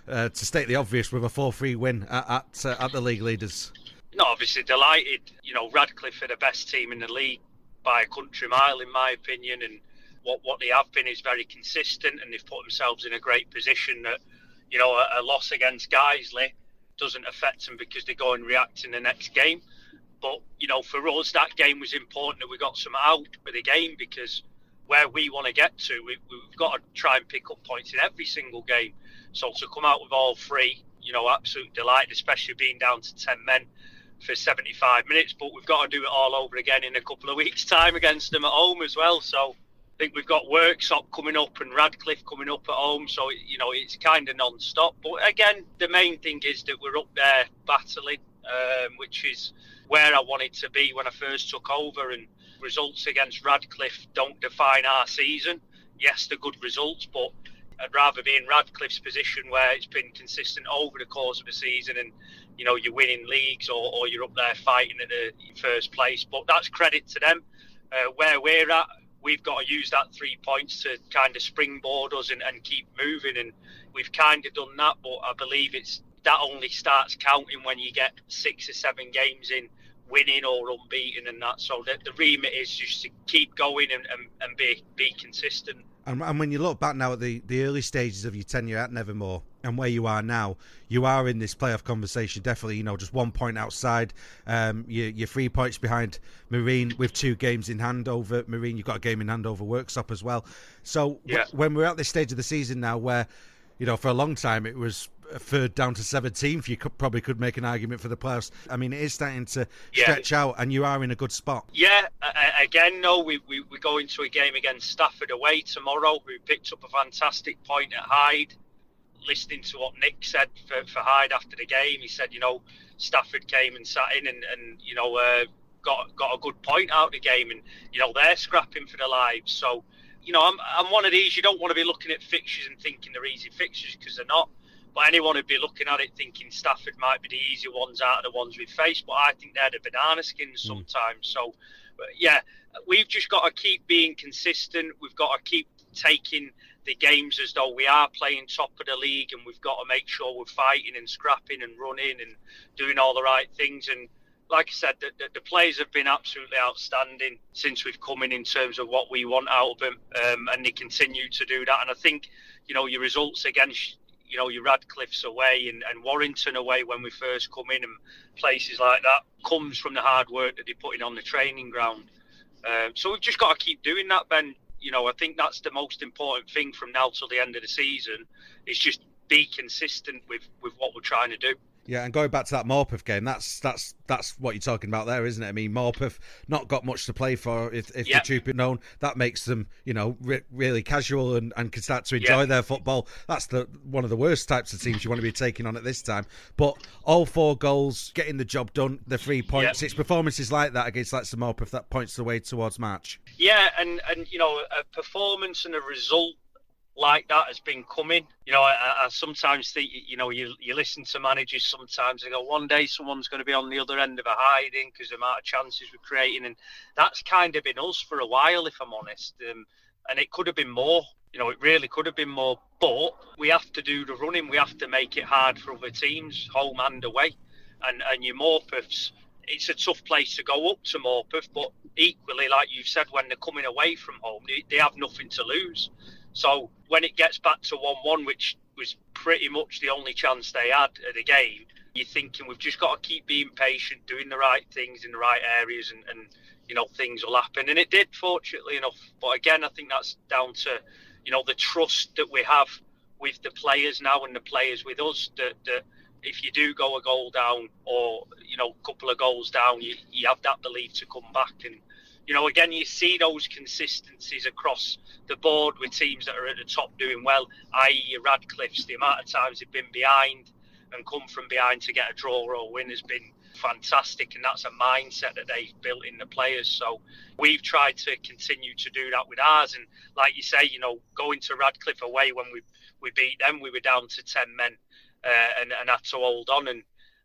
uh, to state the obvious, with a four three win at at, uh, at the league leaders. No, obviously delighted. You know, Radcliffe are the best team in the league by a country mile, in my opinion, and what what they have been is very consistent, and they've put themselves in a great position that, you know, a, a loss against Guiseley doesn't affect them because they go and react in the next game. But, you know, for us, that game was important that we got some out with the game, because where we want to get to, we, we've got to try and pick up points in every single game. So to come out with all three, you know, absolute delight, especially being down to ten men for seventy-five minutes. But we've got to do it all over again in a couple of weeks' time against them at home as well. So I think we've got Worksop coming up and Radcliffe coming up at home. So, you know, it's kind of non-stop. But again, the main thing is that we're up there battling, um, which is where I wanted to be when I first took over. And results against Radcliffe don't define our season. Yes, they're good results, but I'd rather be in Radcliffe's position where it's been consistent over the course of a season, and, you know, you're winning leagues, or, or you're up there fighting at the first place. But that's credit to them. Uh, where we're at, we've got to use that three points to kind of springboard us and, and keep moving. And we've kind of done that, but I believe it's that only starts counting when you get six or seven games in, winning or unbeaten and that. So the, the remit is just to keep going and, and, and be be consistent. And, and when you look back now at the, the early stages of your tenure at Nevermore and where you are now, you are in this playoff conversation, definitely, you know, just one point outside. Um, you, you're three points behind Marine with two games in hand over Marine. You've got a game in hand over Worksop as well. So yeah. w- when we're at this stage of the season now where, you know, for a long time it was third down to seventeenth, you could, probably could make an argument for the playoffs. I mean, it is starting to yeah. stretch out, and you are in a good spot. Yeah, uh, again, no, we, we, we go into a game against Stafford away tomorrow, who picked up a fantastic point at Hyde. Listening to what Nick said for, for Hyde after the game, he said, you know, Stafford came and sat in and, and you know, uh, got got a good point out of the game, and, you know, they're scrapping for their lives. So, you know, I'm, I'm one of these, you don't want to be looking at fixtures and thinking they're easy fixtures, because they're not. But anyone would be looking at it thinking Stafford might be the easier ones out of the ones we've faced. But I think they're the banana skins sometimes. Mm. So, yeah, we've just got to keep being consistent. We've got to keep taking the games as though we are playing top of the league, and we've got to make sure we're fighting and scrapping and running and doing all the right things. And like I said, the, the, the players have been absolutely outstanding since we've come in in terms of what we want out of them, um, and they continue to do that. And I think, you know, your results against, you know, your Radcliffe's away and, and Warrington away when we first come in and places like that comes from the hard work that they're putting on the training ground. Um, so we've just got to keep doing that, Ben. You know, I think that's the most important thing from now till the end of the season, is just be consistent with, with what we're trying to do. Yeah, and going back to that Morpeth game, that's that's that's what you're talking about there, isn't it? I mean, Morpeth not got much to play for. If, if yep. the truth be known, that makes them, you know, re- really casual and, and can start to enjoy yep. their football. That's the one of the worst types of teams you want to be taking on at this time. But all four goals, getting the job done, the three points. Yep. It's performances like that against Leicester Morpeth that points the way towards March. Yeah, and, and you know, a performance and a result like that has been coming. You know, I, I sometimes think, you know, you you listen to managers sometimes, they go, one day someone's going to be on the other end of a hiding because the amount of chances we're creating, and that's kind of been us for a while, if I'm honest. Um, and it could have been more. You know, it really could have been more. But we have to do the running. We have to make it hard for other teams, home and away. And and your Morpeths, it's a tough place to go up to Morpeth, but equally, like you've said, when they're coming away from home, they, they have nothing to lose. So when it gets back to one one, which was pretty much the only chance they had at the game, you're thinking we've just got to keep being patient, doing the right things in the right areas, and, and you know, things will happen. And it did, fortunately enough. But again, I think that's down to, you know, the trust that we have with the players now and the players with us, that, that if you do go a goal down or, you know, a couple of goals down, you, you have that belief to come back. And, you know, again, you see those consistencies across the board with teams that are at the top doing well, that is your Radcliffe's. The amount of times they've been behind and come from behind to get a draw or a win has been fantastic, and that's a mindset that they've built in the players. So we've tried to continue to do that with ours. And like you say, you know, going to Radcliffe away when we we beat them, we were down to ten men uh, and, and had to hold on. And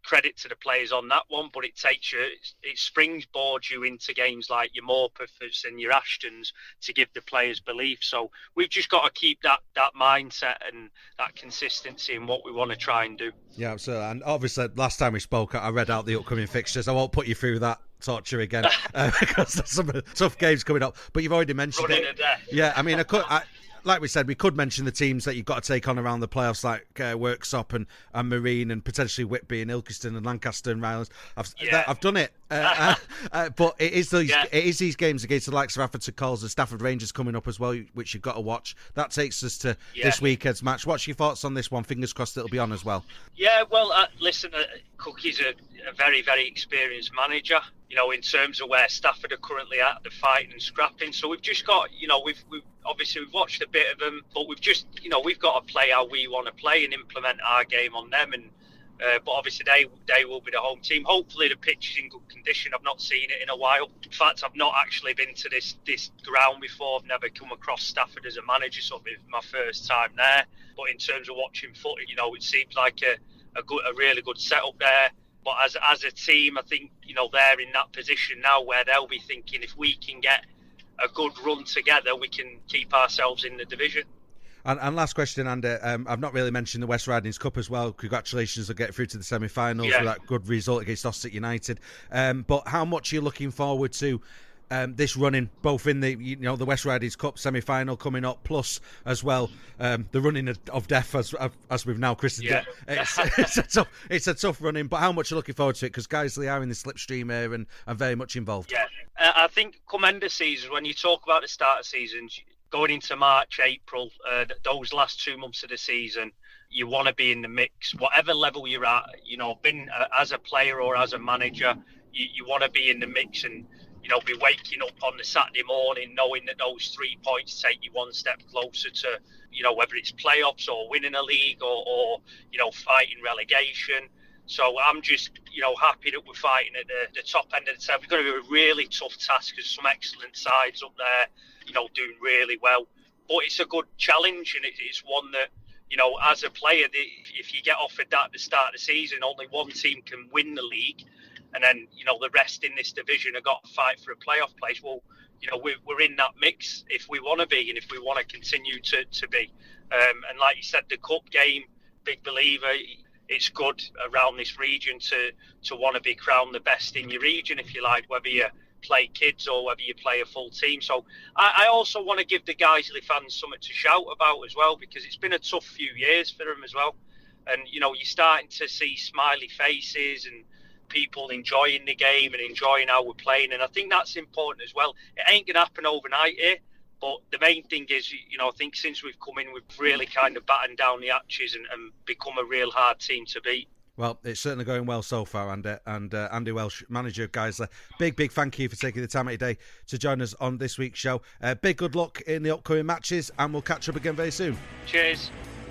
credit to the players on that one, but it takes you, it springboards you into games like your Morpeths and your Ashtons to give the players belief. So we've just got to keep that that mindset and that consistency in what we want to try and do. Yeah, absolutely. And obviously, last time we spoke, I read out the upcoming fixtures. I won't put you through that torture again uh, because there's some tough games coming up. But you've already mentioned Running it. to death. Yeah, I mean, I could. I, like we said, we could mention the teams that you've got to take on around the playoffs, like uh, Worksop and, and Marine, and potentially Whitby and Ilkeston and Lancaster and Rylands. I've Yeah. that, I've done it, uh, uh, uh, but it is these Yeah. it is these games against the likes of Atherton Coles and Stafford Rangers coming up as well, which you've got to watch. That takes us to Yeah. this weekend's match. What's your thoughts on this one? Fingers crossed it'll be on as well. Yeah, well, uh, listen, uh, Cookie's a, a very, very experienced manager, you know, in terms of where Stafford are currently at, the fighting and scrapping. So we've just got, you know, we've, we've obviously we've watched a bit of them, but we've just, you know, we've got to play how we want to play and implement our game on them. And uh, but obviously they they will be the home team. Hopefully the pitch is in good condition. I've not seen it in a while. In fact, I've not actually been to this this ground before. I've never come across Stafford as a manager, so it'll be my first time there. But in terms of watching footage, you know, it seems like a a good, a really good setup there. But as as a team, I think, you know, they're in that position now where they'll be thinking if we can get a good run together, we can keep ourselves in the division. And, and last question, Andy. Um, I've not really mentioned the West Ridings Cup as well. Congratulations on getting through to the semi-finals Yeah. with that good result against Ossett United. Um, but how much are you looking forward to um, this running, both in the you know the West Ridings Cup semi-final coming up, plus as well um, the running of, of death as as we've now christened Yeah. it. It's, it's a tough, it's a tough running. But how much are you looking forward to it? Because Guiseley are in the slipstream here and are very much involved. Yeah, uh, I think come end of season, when you talk about the start of seasons, going into March, April, uh, those last two months of the season, you want to be in the mix, whatever level you're at. You know, been uh, as a player or as a manager, you, you want to be in the mix and, you know, be waking up on the Saturday morning knowing that those three points take you one step closer to, you know, whether it's playoffs or winning a league or, or you know, fighting relegation. So I'm just, you know, happy that we're fighting at the, the top end of the table. It's going to be a really tough task because some excellent sides up there, you know, doing really well. But it's a good challenge, and it, it's one that, you know, as a player, the, if you get offered that at the start of the season, only one team can win the league, and then, you know, the rest in this division have got to fight for a playoff place. Well, you know, we're, we're in that mix if we want to be and if we want to continue to, to be. Um, and like you said, the cup game, big believer, it's good around this region to, to want to be crowned the best in your region, if you like, whether you play kids or whether you play a full team. So I, I also want to give the Guiseley fans something to shout about as well, because it's been a tough few years for them as well. And, you know, you're starting to see smiley faces and people enjoying the game and enjoying how we're playing. And I think that's important as well. It ain't going to happen overnight here. But the main thing is, you know, I think since we've come in, we've really kind of battened down the hatches and, and become a real hard team to beat. Well, it's certainly going well so far, Andy. And uh, Andy Welsh, manager of Guiseley, big, big thank you for taking the time out of your day to join us on this week's show. Uh, big good luck in the upcoming matches, and we'll catch up again very soon. Cheers.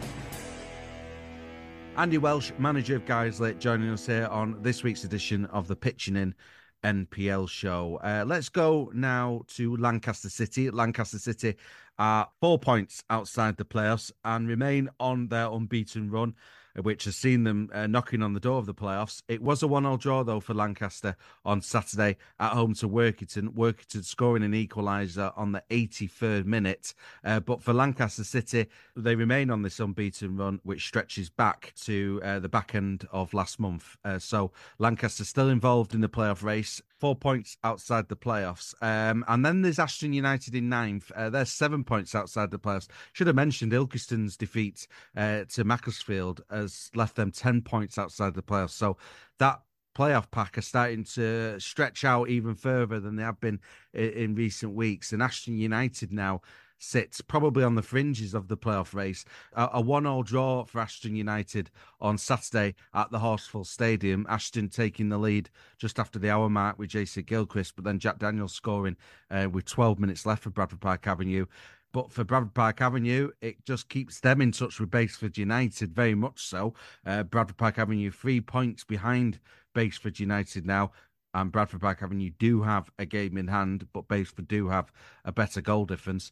Andy Welsh, manager of Guiseley, joining us here on this week's edition of the Pitching In N P L show. Uh, let's go now to Lancaster City. Lancaster City are four points outside the playoffs and remain on their unbeaten run, which has seen them uh, knocking on the door of the playoffs. It was a one-all draw, though, for Lancaster on Saturday at home to Workington. Workington scoring an equaliser on the eighty-third minute. Uh, but for Lancaster City, they remain on this unbeaten run, which stretches back to uh, the back end of last month. Uh, so Lancaster still involved in the playoff race, four points outside the playoffs. Um, and then there's Ashton United in ninth. Uh, they're seven points outside the playoffs. Should have mentioned Ilkeston's defeat uh, to Macclesfield has left them ten points outside the playoffs. So that playoff pack are starting to stretch out even further than they have been in, in recent weeks. And Ashton United now sits probably on the fringes of the playoff race. A, a one-all draw for Ashton United on Saturday at the Horsfall Stadium. Ashton taking the lead just after the hour mark with J C Gilchrist, but then Jack Daniels scoring uh, with twelve minutes left for Bradford Park Avenue. But for Bradford Park Avenue, it just keeps them in touch with Baseford United, very much so. Uh, Bradford Park Avenue, three points behind Baseford United now. And Bradford Park Avenue do have a game in hand, but Baseford do have a better goal difference.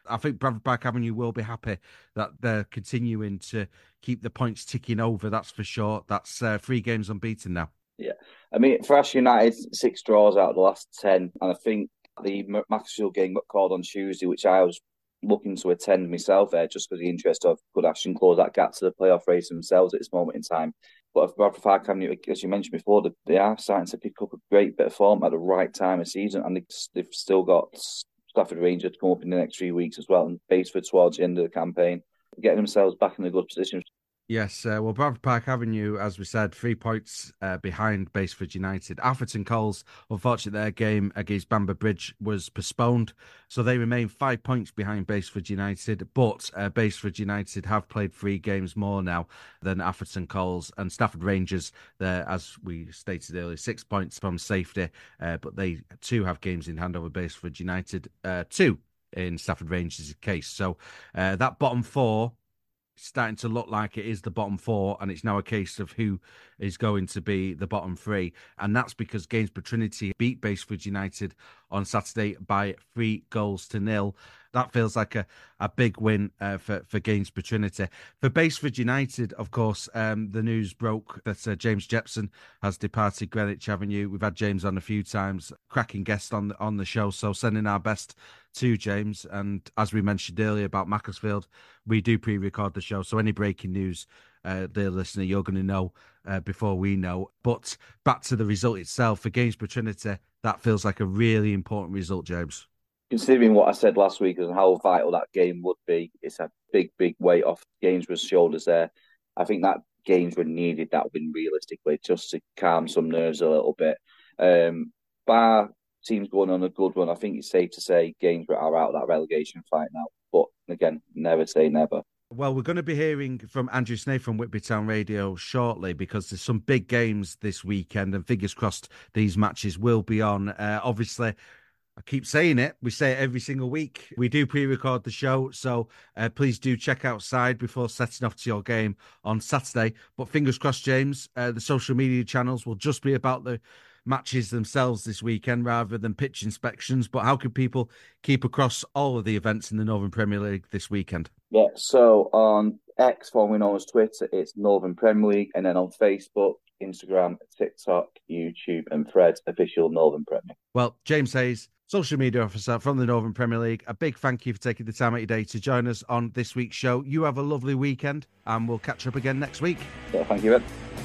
I think Bradford Park Avenue will be happy that they're continuing to keep the points ticking over. That's for sure. That's uh, three games unbeaten now. Yeah. I mean, for Ashton United, six draws out of the last ten. And I think the Macclesfield game got called on Tuesday, which I was looking to attend myself there just because the interest of could Ashton close that gap to the playoff race themselves at this moment in time. But if Bradford Park Avenue, as you mentioned before, they are starting to pick up a great bit of form at the right time of season, and they've still got Stafford Rangers to come up in the next three weeks as well, and Basford towards the end of the campaign, getting themselves back in a good position. Yes, uh, well, Bradford Park Avenue, as we said, three points uh, behind Basford United. Atherton Coles, unfortunately, their game against Bamber Bridge was postponed, so they remain five points behind Basford United. But uh, Basford United have played three games more now than Atherton Coles, and Stafford Rangers, there, as we stated earlier, six points from safety, uh, but they too have games in hand over Basford United, uh, two in Stafford Rangers' case. So uh, that bottom four starting to look like it is the bottom four, and it's now a case of who is going to be the bottom three. And that's because Gainsborough Trinity beat Basford United on Saturday by three goals to nil. That feels like a, a big win uh, for, for Gainsborough Trinity. For Basford United, of course, um, the news broke that uh, James Jepson has departed Greenwich Avenue. We've had James on a few times, cracking guest on, on the show, so sending our best to James. And as we mentioned earlier about Macclesfield, we do pre-record the show, so any breaking news, uh, dear listener, you're going to know uh, before we know. But back to the result itself, for Gainsborough Trinity, that feels like a really important result, James. Considering what I said last week and how vital that game would be, it's a big, big weight off Gainsborough's shoulders there. I think that Gainsborough needed that win realistically just to calm some nerves a little bit. Um, Bar team's going on a good run. I think it's safe to say Gainsborough are out of that relegation fight now. But again, never say never. Well, we're going to be hearing from Andrew Snaith from Whitby Town Radio shortly because there's some big games this weekend, and fingers crossed these matches will be on. Uh, obviously, I keep saying it. We say it every single week. We do pre-record the show, so uh, please do check outside before setting off to your game on Saturday. But fingers crossed, James, uh, the social media channels will just be about the matches themselves this weekend rather than pitch inspections. But how can people keep across all of the events in the Northern Premier League this weekend? Yeah, so on X, formerly known as Twitter, it's Northern Premier League, and then on Facebook, Instagram, TikTok, YouTube, and Threads, official Northern Premier. Well, James Hayes, social media officer from the Northern Premier League, a big thank you for taking the time out of your day to join us on this week's show. You have a lovely weekend, and we'll catch up again next week. Yeah, thank you, Ed.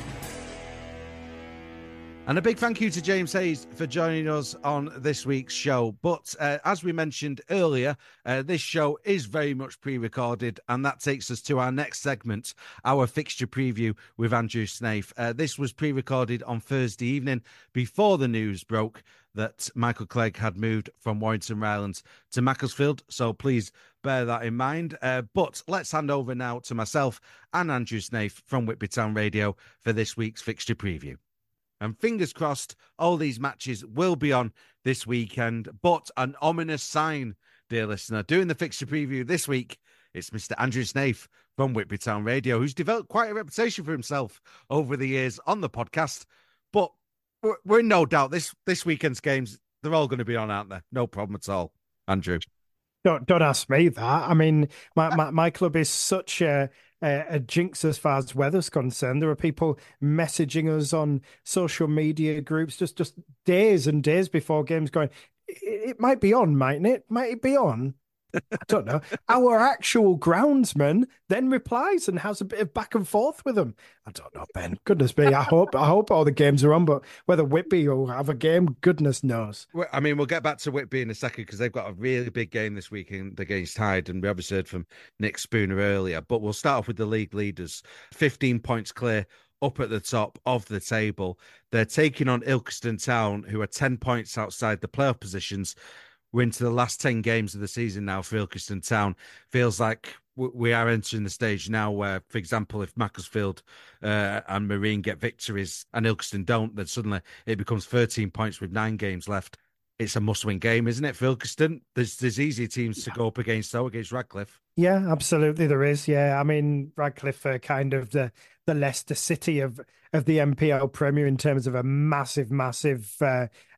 And a big thank you to James Hayes for joining us on this week's show. But uh, as we mentioned earlier, uh, this show is very much pre-recorded, and that takes us to our next segment, our fixture preview with Andrew Snaith. Uh, this was pre-recorded on Thursday evening before the news broke that Michael Clegg had moved from Warrington Rylands to Macclesfield. So please bear that in mind. Uh, but let's hand over now to myself and Andrew Snaith from Whitby Town Radio for this week's fixture preview. And fingers crossed, all these matches will be on this weekend. But an ominous sign, dear listener, doing the fixture preview this week, it's Mister Andrew Snaith from Whitby Town Radio, who's developed quite a reputation for himself over the years on the podcast. But we're, we're in no doubt this, this weekend's games, they're all going to be on, aren't they? No problem at all. Andrew. Don't, don't ask me that. I mean, my, my, my club is such a, a, a jinx as far as weather's concerned. There are people messaging us on social media groups just, just days and days before games going, it, it might be on, mightn't it? Might it be on? I don't know. Our actual groundsman then replies and has a bit of back and forth with them. I don't know, Ben. Goodness me. I hope I hope all the games are on, but whether Whitby will have a game, goodness knows. Well, I mean, we'll get back to Whitby in a second because they've got a really big game this weekend against Hyde, and we obviously heard from Nick Spooner earlier. But we'll start off with the league leaders. fifteen points clear up at the top of the table. They're taking on Ilkeston Town, who are ten points outside the playoff positions. We're into the last ten games of the season now for Ilkeston Town. Feels like we are entering the stage now where, for example, if Macclesfield uh, and Marine get victories and Ilkeston don't, then suddenly it becomes thirteen points with nine games left. It's a must-win game, isn't it, for Ilkeston? There's, there's easier teams to go up against, though, against Radcliffe. Yeah, absolutely there is. Yeah, I mean, Radcliffe are kind of the, the Leicester City of, of the M P L Premier in terms of a massive, massive uh,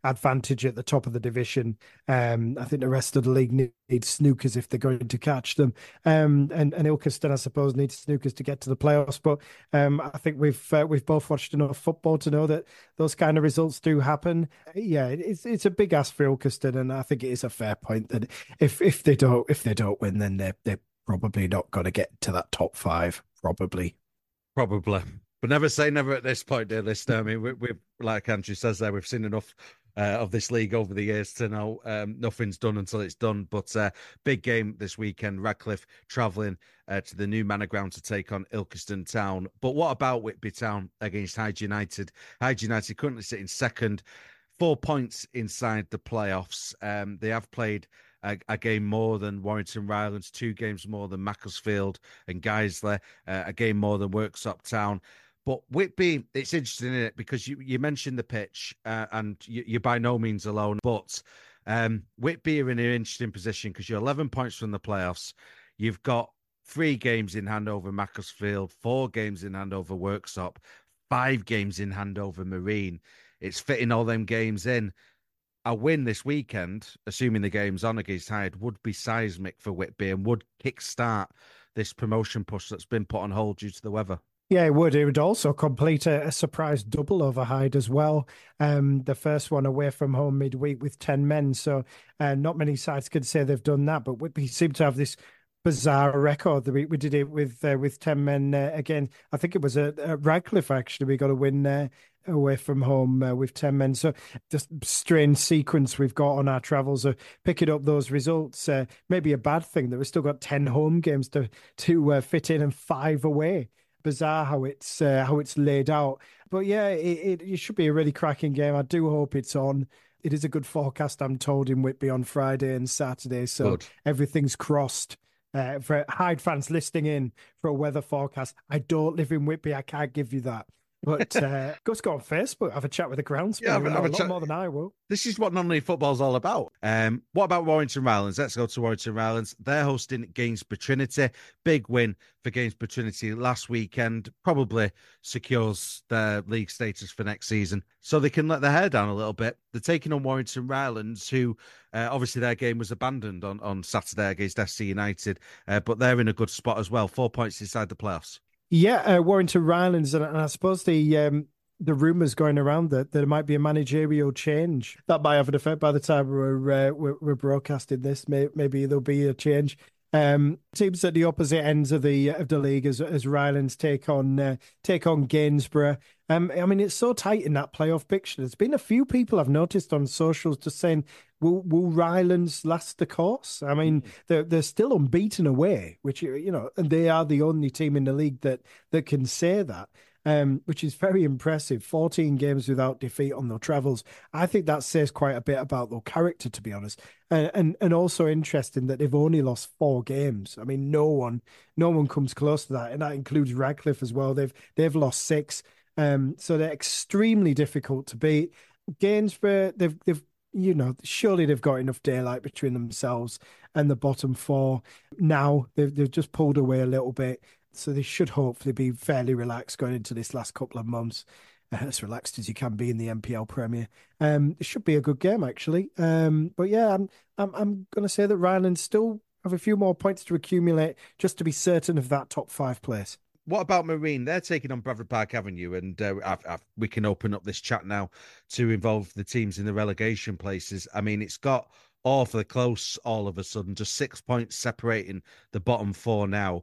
advantage at the top of the division. Um, I think the rest of the league need, need snookers if they're going to catch them. Um, and, and Ilkeston, I suppose, needs snookers to get to the playoffs. But um, I think we've uh, we've both watched enough football to know that those kind of results do happen. Yeah, it's it's a big ask for Ilkeston, and I think it is a fair point that if if they don't if they don't win, then they're they're probably not going to get to that top five. Probably, probably. But never say never at this point, dear listener. I mean, we, we've, like Andrew says there, we've seen enough uh, of this league over the years to know um, nothing's done until it's done. But uh, big game this weekend, Radcliffe travelling uh, to the new Manor Ground to take on Ilkeston Town. But what about Whitby Town against Hyde United? Hyde United currently sitting second, four points inside the playoffs. Um, they have played A, a game more than Warrington Rylands, two games more than Macclesfield and Guiseley, uh, a game more than Worksop Town. But Whitby, it's interesting, isn't it? Because you, you mentioned the pitch, uh, and you, you're by no means alone. But um, Whitby are in an interesting position because you're eleven points from the playoffs. You've got three games in hand over Macclesfield, four games in hand over Worksop, five games in hand over Marine. It's fitting all them games in. A win this weekend, assuming the game's on against Hyde, would be seismic for Whitby and would kickstart this promotion push that's been put on hold due to the weather. Yeah, it would. It would also complete a, a surprise double over Hyde as well. Um, the first one away from home midweek with ten men. So uh, not many sides could say they've done that, but Whitby seem to have this bizarre record. We, we did it with uh, with ten men uh, again. I think it was at, at Radcliffe, actually. We got a win uh, away from home uh, with ten men. So just strange sequence we've got on our travels of picking up those results. Uh, maybe a bad thing that we've still got ten home games to, to uh, fit in and five away. Bizarre how it's uh, how it's laid out, but yeah, it, it, it should be a really cracking game. I do hope it's on. It is a good forecast, I'm told, in Whitby on Friday and Saturday, so good. Everything's crossed. Uh, for Hyde fans listening in for a weather forecast, I don't live in Whitby. I can't give you that. But uh, just go on Facebook, have a chat with the groundsman. Yeah, have, have a, a lot chat. More than I will. This is what non-league football's all about. Um, what about Warrington Rylands? Let's go to Warrington Rylands. They're hosting Gainsborough Trinity. Big win for Gainsborough Trinity last weekend. Probably secures their league status for next season, so they can let their hair down a little bit. They're taking on Warrington Rylands, who uh, obviously their game was abandoned on, on Saturday against F C United, uh, but they're in a good spot as well. Four points inside the playoffs. Yeah, uh, Warrington Rylands, and, and I suppose the um, the rumours going around that, that there might be a managerial change that might have an effect by the time we're uh, we're, we're broadcasting this. Maybe, maybe there'll be a change. Um, teams at the opposite ends of the of the league as as Rylands take on uh, take on Gainsborough. Um, I mean, it's so tight in that playoff picture. There's been a few people I've noticed on socials just saying, "Will will Rylands last the course?" I mean, mm. they're they're still unbeaten away, which you know, and they are the only team in the league that that can say that. Um, which is very impressive. fourteen games without defeat on their travels. I think that says quite a bit about their character, to be honest. And, and and also interesting that they've only lost four games. I mean, no one no one comes close to that, and that includes Radcliffe as well. They've they've lost six, um, so they're extremely difficult to beat. Gainsborough, they've they've you know surely they've got enough daylight between themselves and the bottom four. Now they've they've just pulled away a little bit. So they should hopefully be fairly relaxed going into this last couple of months, uh, as relaxed as you can be in the N P L Premier. Um, it should be a good game actually. Um, but yeah, I'm I'm I'm going to say that Rylands still have a few more points to accumulate just to be certain of that top five place. What about Marine? They're taking on Bradford Park Avenue, and uh, I've, I've, we can open up this chat now to involve the teams in the relegation places. I mean, it's got awfully close all of a sudden, just six points separating the bottom four now,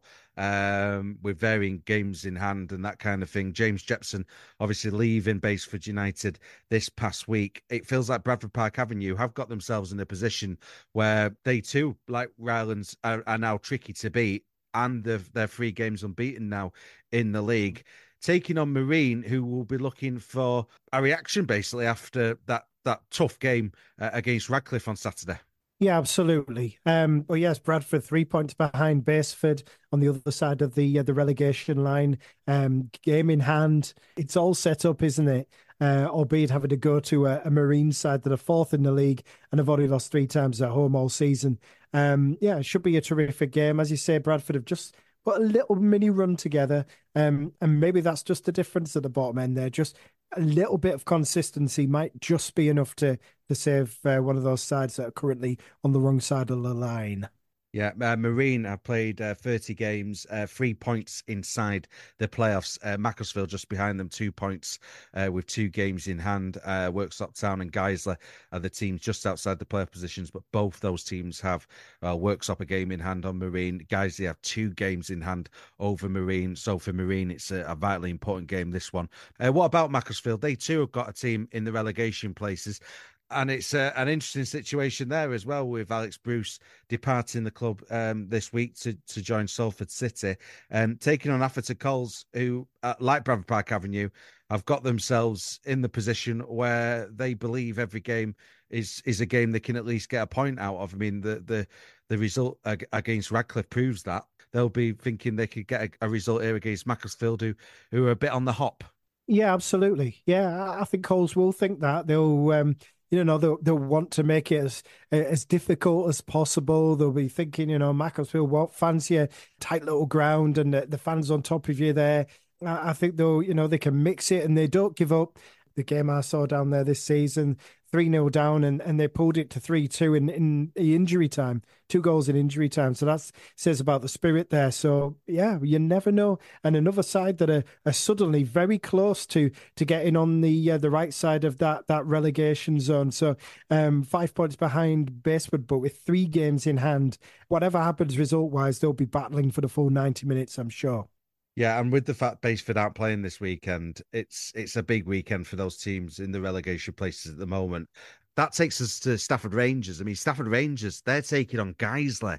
um, with varying games in hand and that kind of thing. James Jepson obviously leaving Basford United this past week. It feels like Bradford Park Avenue have got themselves in a position where they too, like Rylands, are, are now tricky to beat, and they're, they're three games unbeaten now in the league. Taking on Marine, who will be looking for a reaction basically after that that tough game uh, against Radcliffe on Saturday. Yeah, absolutely. Um, well, yes, Bradford three points behind Basford on the other side of the uh, the relegation line. Um, game in hand. It's all set up, isn't it? Uh, albeit having to go to a, a Marine side that are fourth in the league and have only lost three times at home all season. Um, yeah, it should be a terrific game. As you say, Bradford have just put a little mini run together, um, and maybe that's just the difference at the bottom end there. Just a little bit of consistency might just be enough to to save uh, one of those sides that are currently on the wrong side of the line. Yeah, uh, Marine have played uh, thirty games, uh, three points inside the playoffs. Uh, Macclesfield just behind them, two points uh, with two games in hand. Uh, Worksop Town and Geisler are the teams just outside the playoff positions, but both those teams have uh, Worksop a game in hand on Marine. Geisler have two games in hand over Marine. So for Marine, it's a, a vitally important game, this one. Uh, what about Macclesfield? They too have got a team in the relegation places. And it's uh, an interesting situation there as well, with Alex Bruce departing the club um, this week to, to join Salford City and um, taking on Atherton Coles, who, uh, like Bradford Park Avenue, have got themselves in the position where they believe every game is is a game they can at least get a point out of. I mean, the the, the result against Radcliffe proves that. They'll be thinking they could get a, a result here against Macclesfield, who, who are a bit on the hop. Yeah, absolutely. Yeah, I think Coles will think that. They'll... Um... You know, they'll, they'll want to make it as as difficult as possible. They'll be thinking, you know, Macclesfield won't fancy a tight little ground and the, the fans on top of you there. I, I think they'll, you know, they can mix it and they don't give up. The game I saw down there this season, three nil down, and, and they pulled it to three two in, in injury time, two goals in injury time. So that says about the spirit there. So, yeah, you never know. And another side that are, are suddenly very close to to getting on the uh, the right side of that that relegation zone. So um, five points behind Baseford, but with three games in hand. Whatever happens result-wise, they'll be battling for the full ninety minutes, I'm sure. Yeah, and with the fact Baseford aren't playing this weekend, it's it's a big weekend for those teams in the relegation places at the moment. That takes us to Stafford Rangers. I mean, Stafford Rangers, they're taking on Geisler.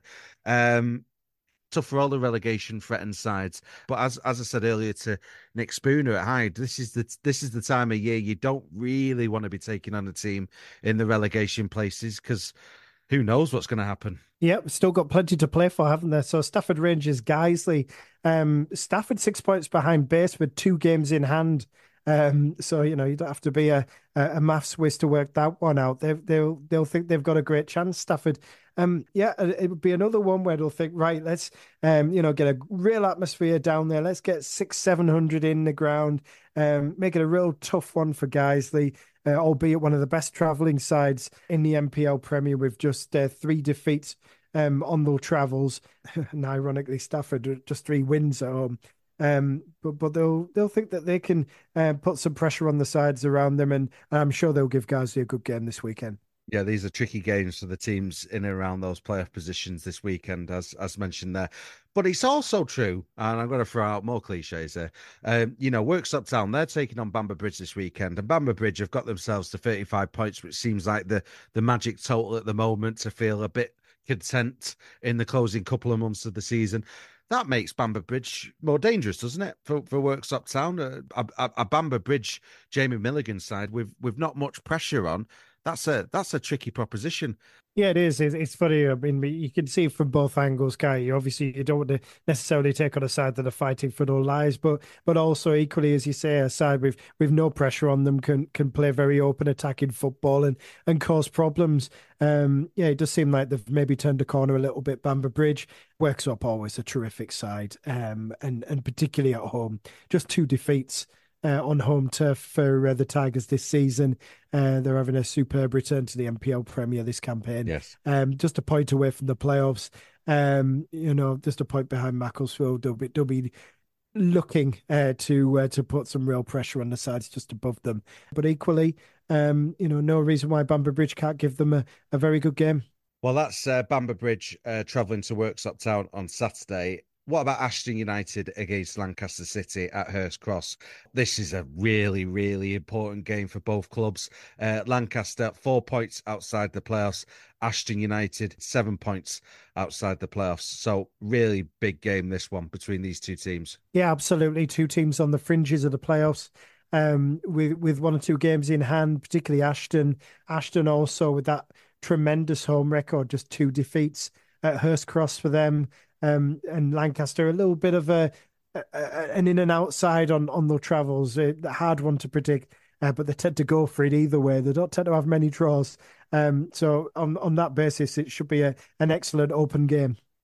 Um, tough for all the relegation threatened sides. But as as I said earlier to Nick Spooner at Hyde, this is the this is the time of year you don't really want to be taking on a team in the relegation places, because who knows what's going to happen. Yep, still got plenty to play for, haven't they? So Stafford Rangers, Guiseley. Um, Stafford six points behind Baseford, two games in hand. Um, so, you know, you don't have to be a, a maths whiz to work that one out. They, they'll they'll think they've got a great chance, Stafford. Um, yeah, it would be another one where they'll think, right, let's, um, you know, get a real atmosphere down there. Let's get six, seven hundred in the ground. Um, make it a real tough one for Guiseley. Uh, albeit one of the best travelling sides in the M P L Premier with just uh, three defeats um, on their travels. And ironically, Stafford just three wins at home. Um, but but they'll they'll think that they can uh, put some pressure on the sides around them, and I'm sure they'll give Guiseley a good game this weekend. Yeah, these are tricky games for the teams in and around those playoff positions this weekend, as as mentioned there. But it's also true, and I'm going to throw out more cliches here. Um, you know, Worksop Town, they're taking on Bamber Bridge this weekend, and Bamber Bridge have got themselves to thirty-five points, which seems like the the magic total at the moment to feel a bit content in the closing couple of months of the season. That makes Bamber Bridge more dangerous, doesn't it, for, for Worksop Town? A, a, a Bamber Bridge, Jamie Milligan side with with not much pressure on. That's a that's a tricky proposition. Yeah, it is. It's, it's funny. I mean, you can see from both angles, can't you? Obviously, you don't want to necessarily take on a side that are fighting for their lives, but but also equally, as you say, a side with with no pressure on them can can play very open attacking football and and cause problems. Um, yeah, it does seem like they've maybe turned a corner a little bit. Bamber Bridge works up always a terrific side, um, and and particularly at home, just two defeats. Uh, on home turf for uh, the Tigers this season. Uh, they're having a superb return to the M P L Premier this campaign. Yes. Um, just a point away from the playoffs. Um, you know, just a point behind Macclesfield. They'll be, they'll be looking uh, to uh, to put some real pressure on the sides just above them. But equally, um, you know, no reason why Bamber Bridge can't give them a, a very good game. Well, that's uh, Bamber Bridge uh, travelling to Worksop Town on Saturday. What about Ashton United against Lancaster City at Hurst Cross? This is a really, really important game for both clubs. Uh, Lancaster, four points outside the playoffs. Ashton United, seven points outside the playoffs. So really big game, this one, between these two teams. Yeah, absolutely. Two teams on the fringes of the playoffs. Um, with, with one or two games in hand, particularly Ashton. Ashton also with that tremendous home record, just two defeats at Hurst Cross for them. Um, and Lancaster, a little bit of a, a, a an in and out side on, on their travels. A hard one to predict, uh, but they tend to go for it either way. They don't tend to have many draws. Um, so on, on that basis, it should be a, an excellent open game.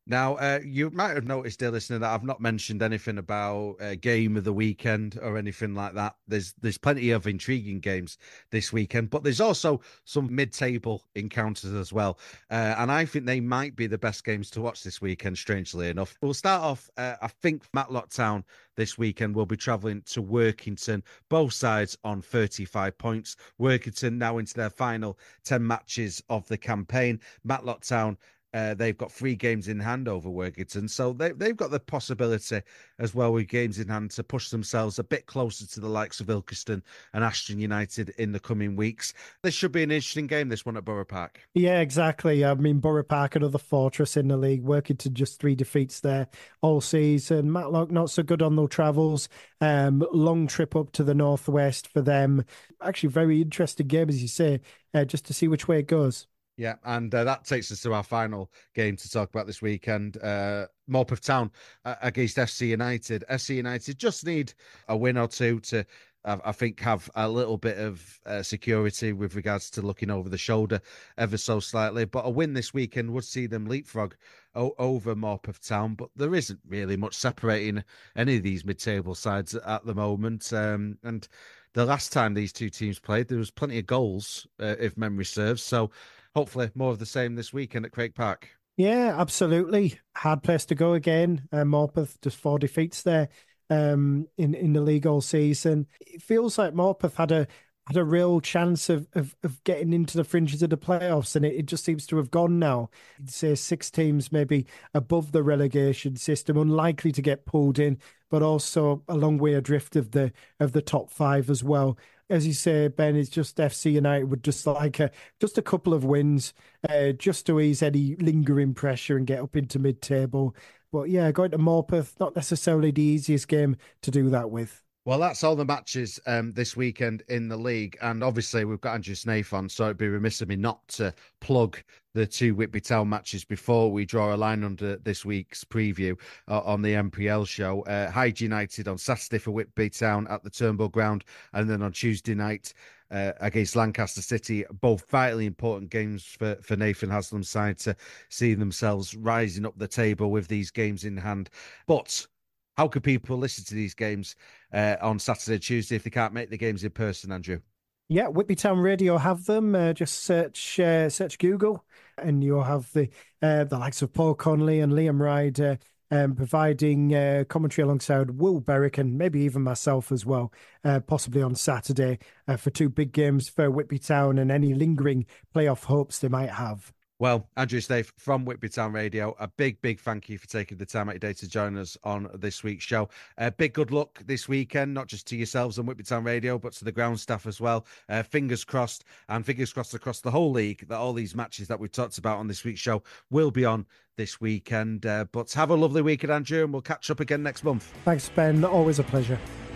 Now, uh, you might have noticed, dear listener, that I've not mentioned anything about uh, game of the weekend or anything like that. There's there's plenty of intriguing games this weekend, but there's also some mid-table encounters as well. Uh, and I think they might be the best games to watch this weekend, strangely enough. We'll start off, uh, I think, Matlock Town this weekend will be travelling to Workington, both sides on thirty-five points. Workington now into their final ten matches of the campaign. Matlock Town, Uh, they've got three games in hand over Workington, so they, they've got the possibility as well with games in hand to push themselves a bit closer to the likes of Ilkeston and Ashton United in the coming weeks. This should be an interesting game, this one at Borough Park. Yeah, exactly. I mean, Borough Park, another fortress in the league, Workington just three defeats there all season. Matlock not so good on their travels. Um, long trip up to the northwest for them. Actually, very interesting game, as you say, uh, just to see which way it goes. Yeah, and uh, that takes us to our final game to talk about this weekend. Uh, Morpeth Town uh, against F C United. F C United just need a win or two to, uh, I think, have a little bit of uh, security with regards to looking over the shoulder ever so slightly. But a win this weekend would see them leapfrog o- over Morpeth Town. But there isn't really much separating any of these mid-table sides at the moment. Um, and the last time these two teams played, there was plenty of goals, uh, if memory serves. So hopefully more of the same this weekend at Craig Park. Yeah, absolutely. Hard place to go again. Uh, Morpeth, just four defeats there um, in, in the league all season. It feels like Morpeth had a had a real chance of, of, of getting into the fringes of the playoffs, and it, it just seems to have gone now. You'd say six teams maybe above the relegation system, unlikely to get pulled in, but also a long way adrift of the of the top five as well. As you say, Ben, it's just F C United would just like a, just a couple of wins, uh, just to ease any lingering pressure and get up into mid-table. But yeah, going to Morpeth, not necessarily the easiest game to do that with. Well, that's all the matches um, this weekend in the league. And obviously, we've got Andrew Snaith on, so it'd be remiss of me not to plug the two Whitby Town matches before we draw a line under this week's preview uh, on the N P L show. Uh, Hyde United on Saturday for Whitby Town at the Turnbull Ground, and then on Tuesday night uh, against Lancaster City. Both vitally important games for, for Nathan Haslam's side to see themselves rising up the table with these games in hand. But how could people listen to these games uh, on Saturday, Tuesday if they can't make the games in person, Andrew? Yeah, Whitby Town Radio have them. Uh, just search uh, search Google, and you'll have the uh, the likes of Paul Connolly and Liam Ryder um, providing uh, commentary alongside Will Berwick and maybe even myself as well, uh, possibly on Saturday uh, for two big games for Whitby Town and any lingering playoff hopes they might have. Well, Andrew Snaith from Whitby Town Radio, a big, big thank you for taking the time out of your day to join us on this week's show. Uh, big good luck this weekend, not just to yourselves on Whitby Town Radio, but to the ground staff as well. Uh, fingers crossed, and fingers crossed across the whole league that all these matches that we've talked about on this week's show will be on this weekend. Uh, but have a lovely weekend, Andrew, and we'll catch up again next month. Thanks, Ben. Always a pleasure.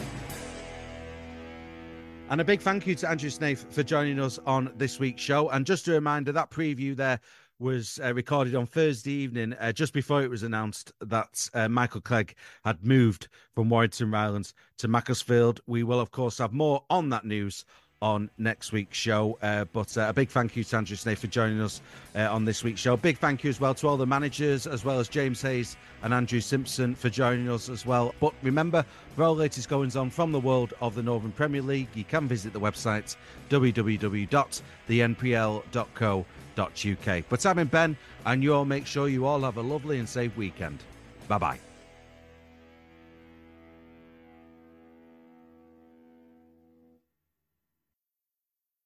And a big thank you to Andrew Snaith for joining us on this week's show. And just a reminder, that preview there was uh, recorded on Thursday evening, uh, just before it was announced that uh, Michael Clegg had moved from Warrington Rylands to Macclesfield. We will, of course, have more on that news on next week's show. Uh, but uh, a big thank you to Andrew Snaith for joining us uh, on this week's show. Big thank you as well to all the managers, as well as James Hayes and Andrew Simpson for joining us as well. But remember, for all latest goings on from the world of the Northern Premier League, you can visit the website w w w dot the n p l dot co dot u k. But I'm in Ben, and you all make sure you all have a lovely and safe weekend. Bye-bye.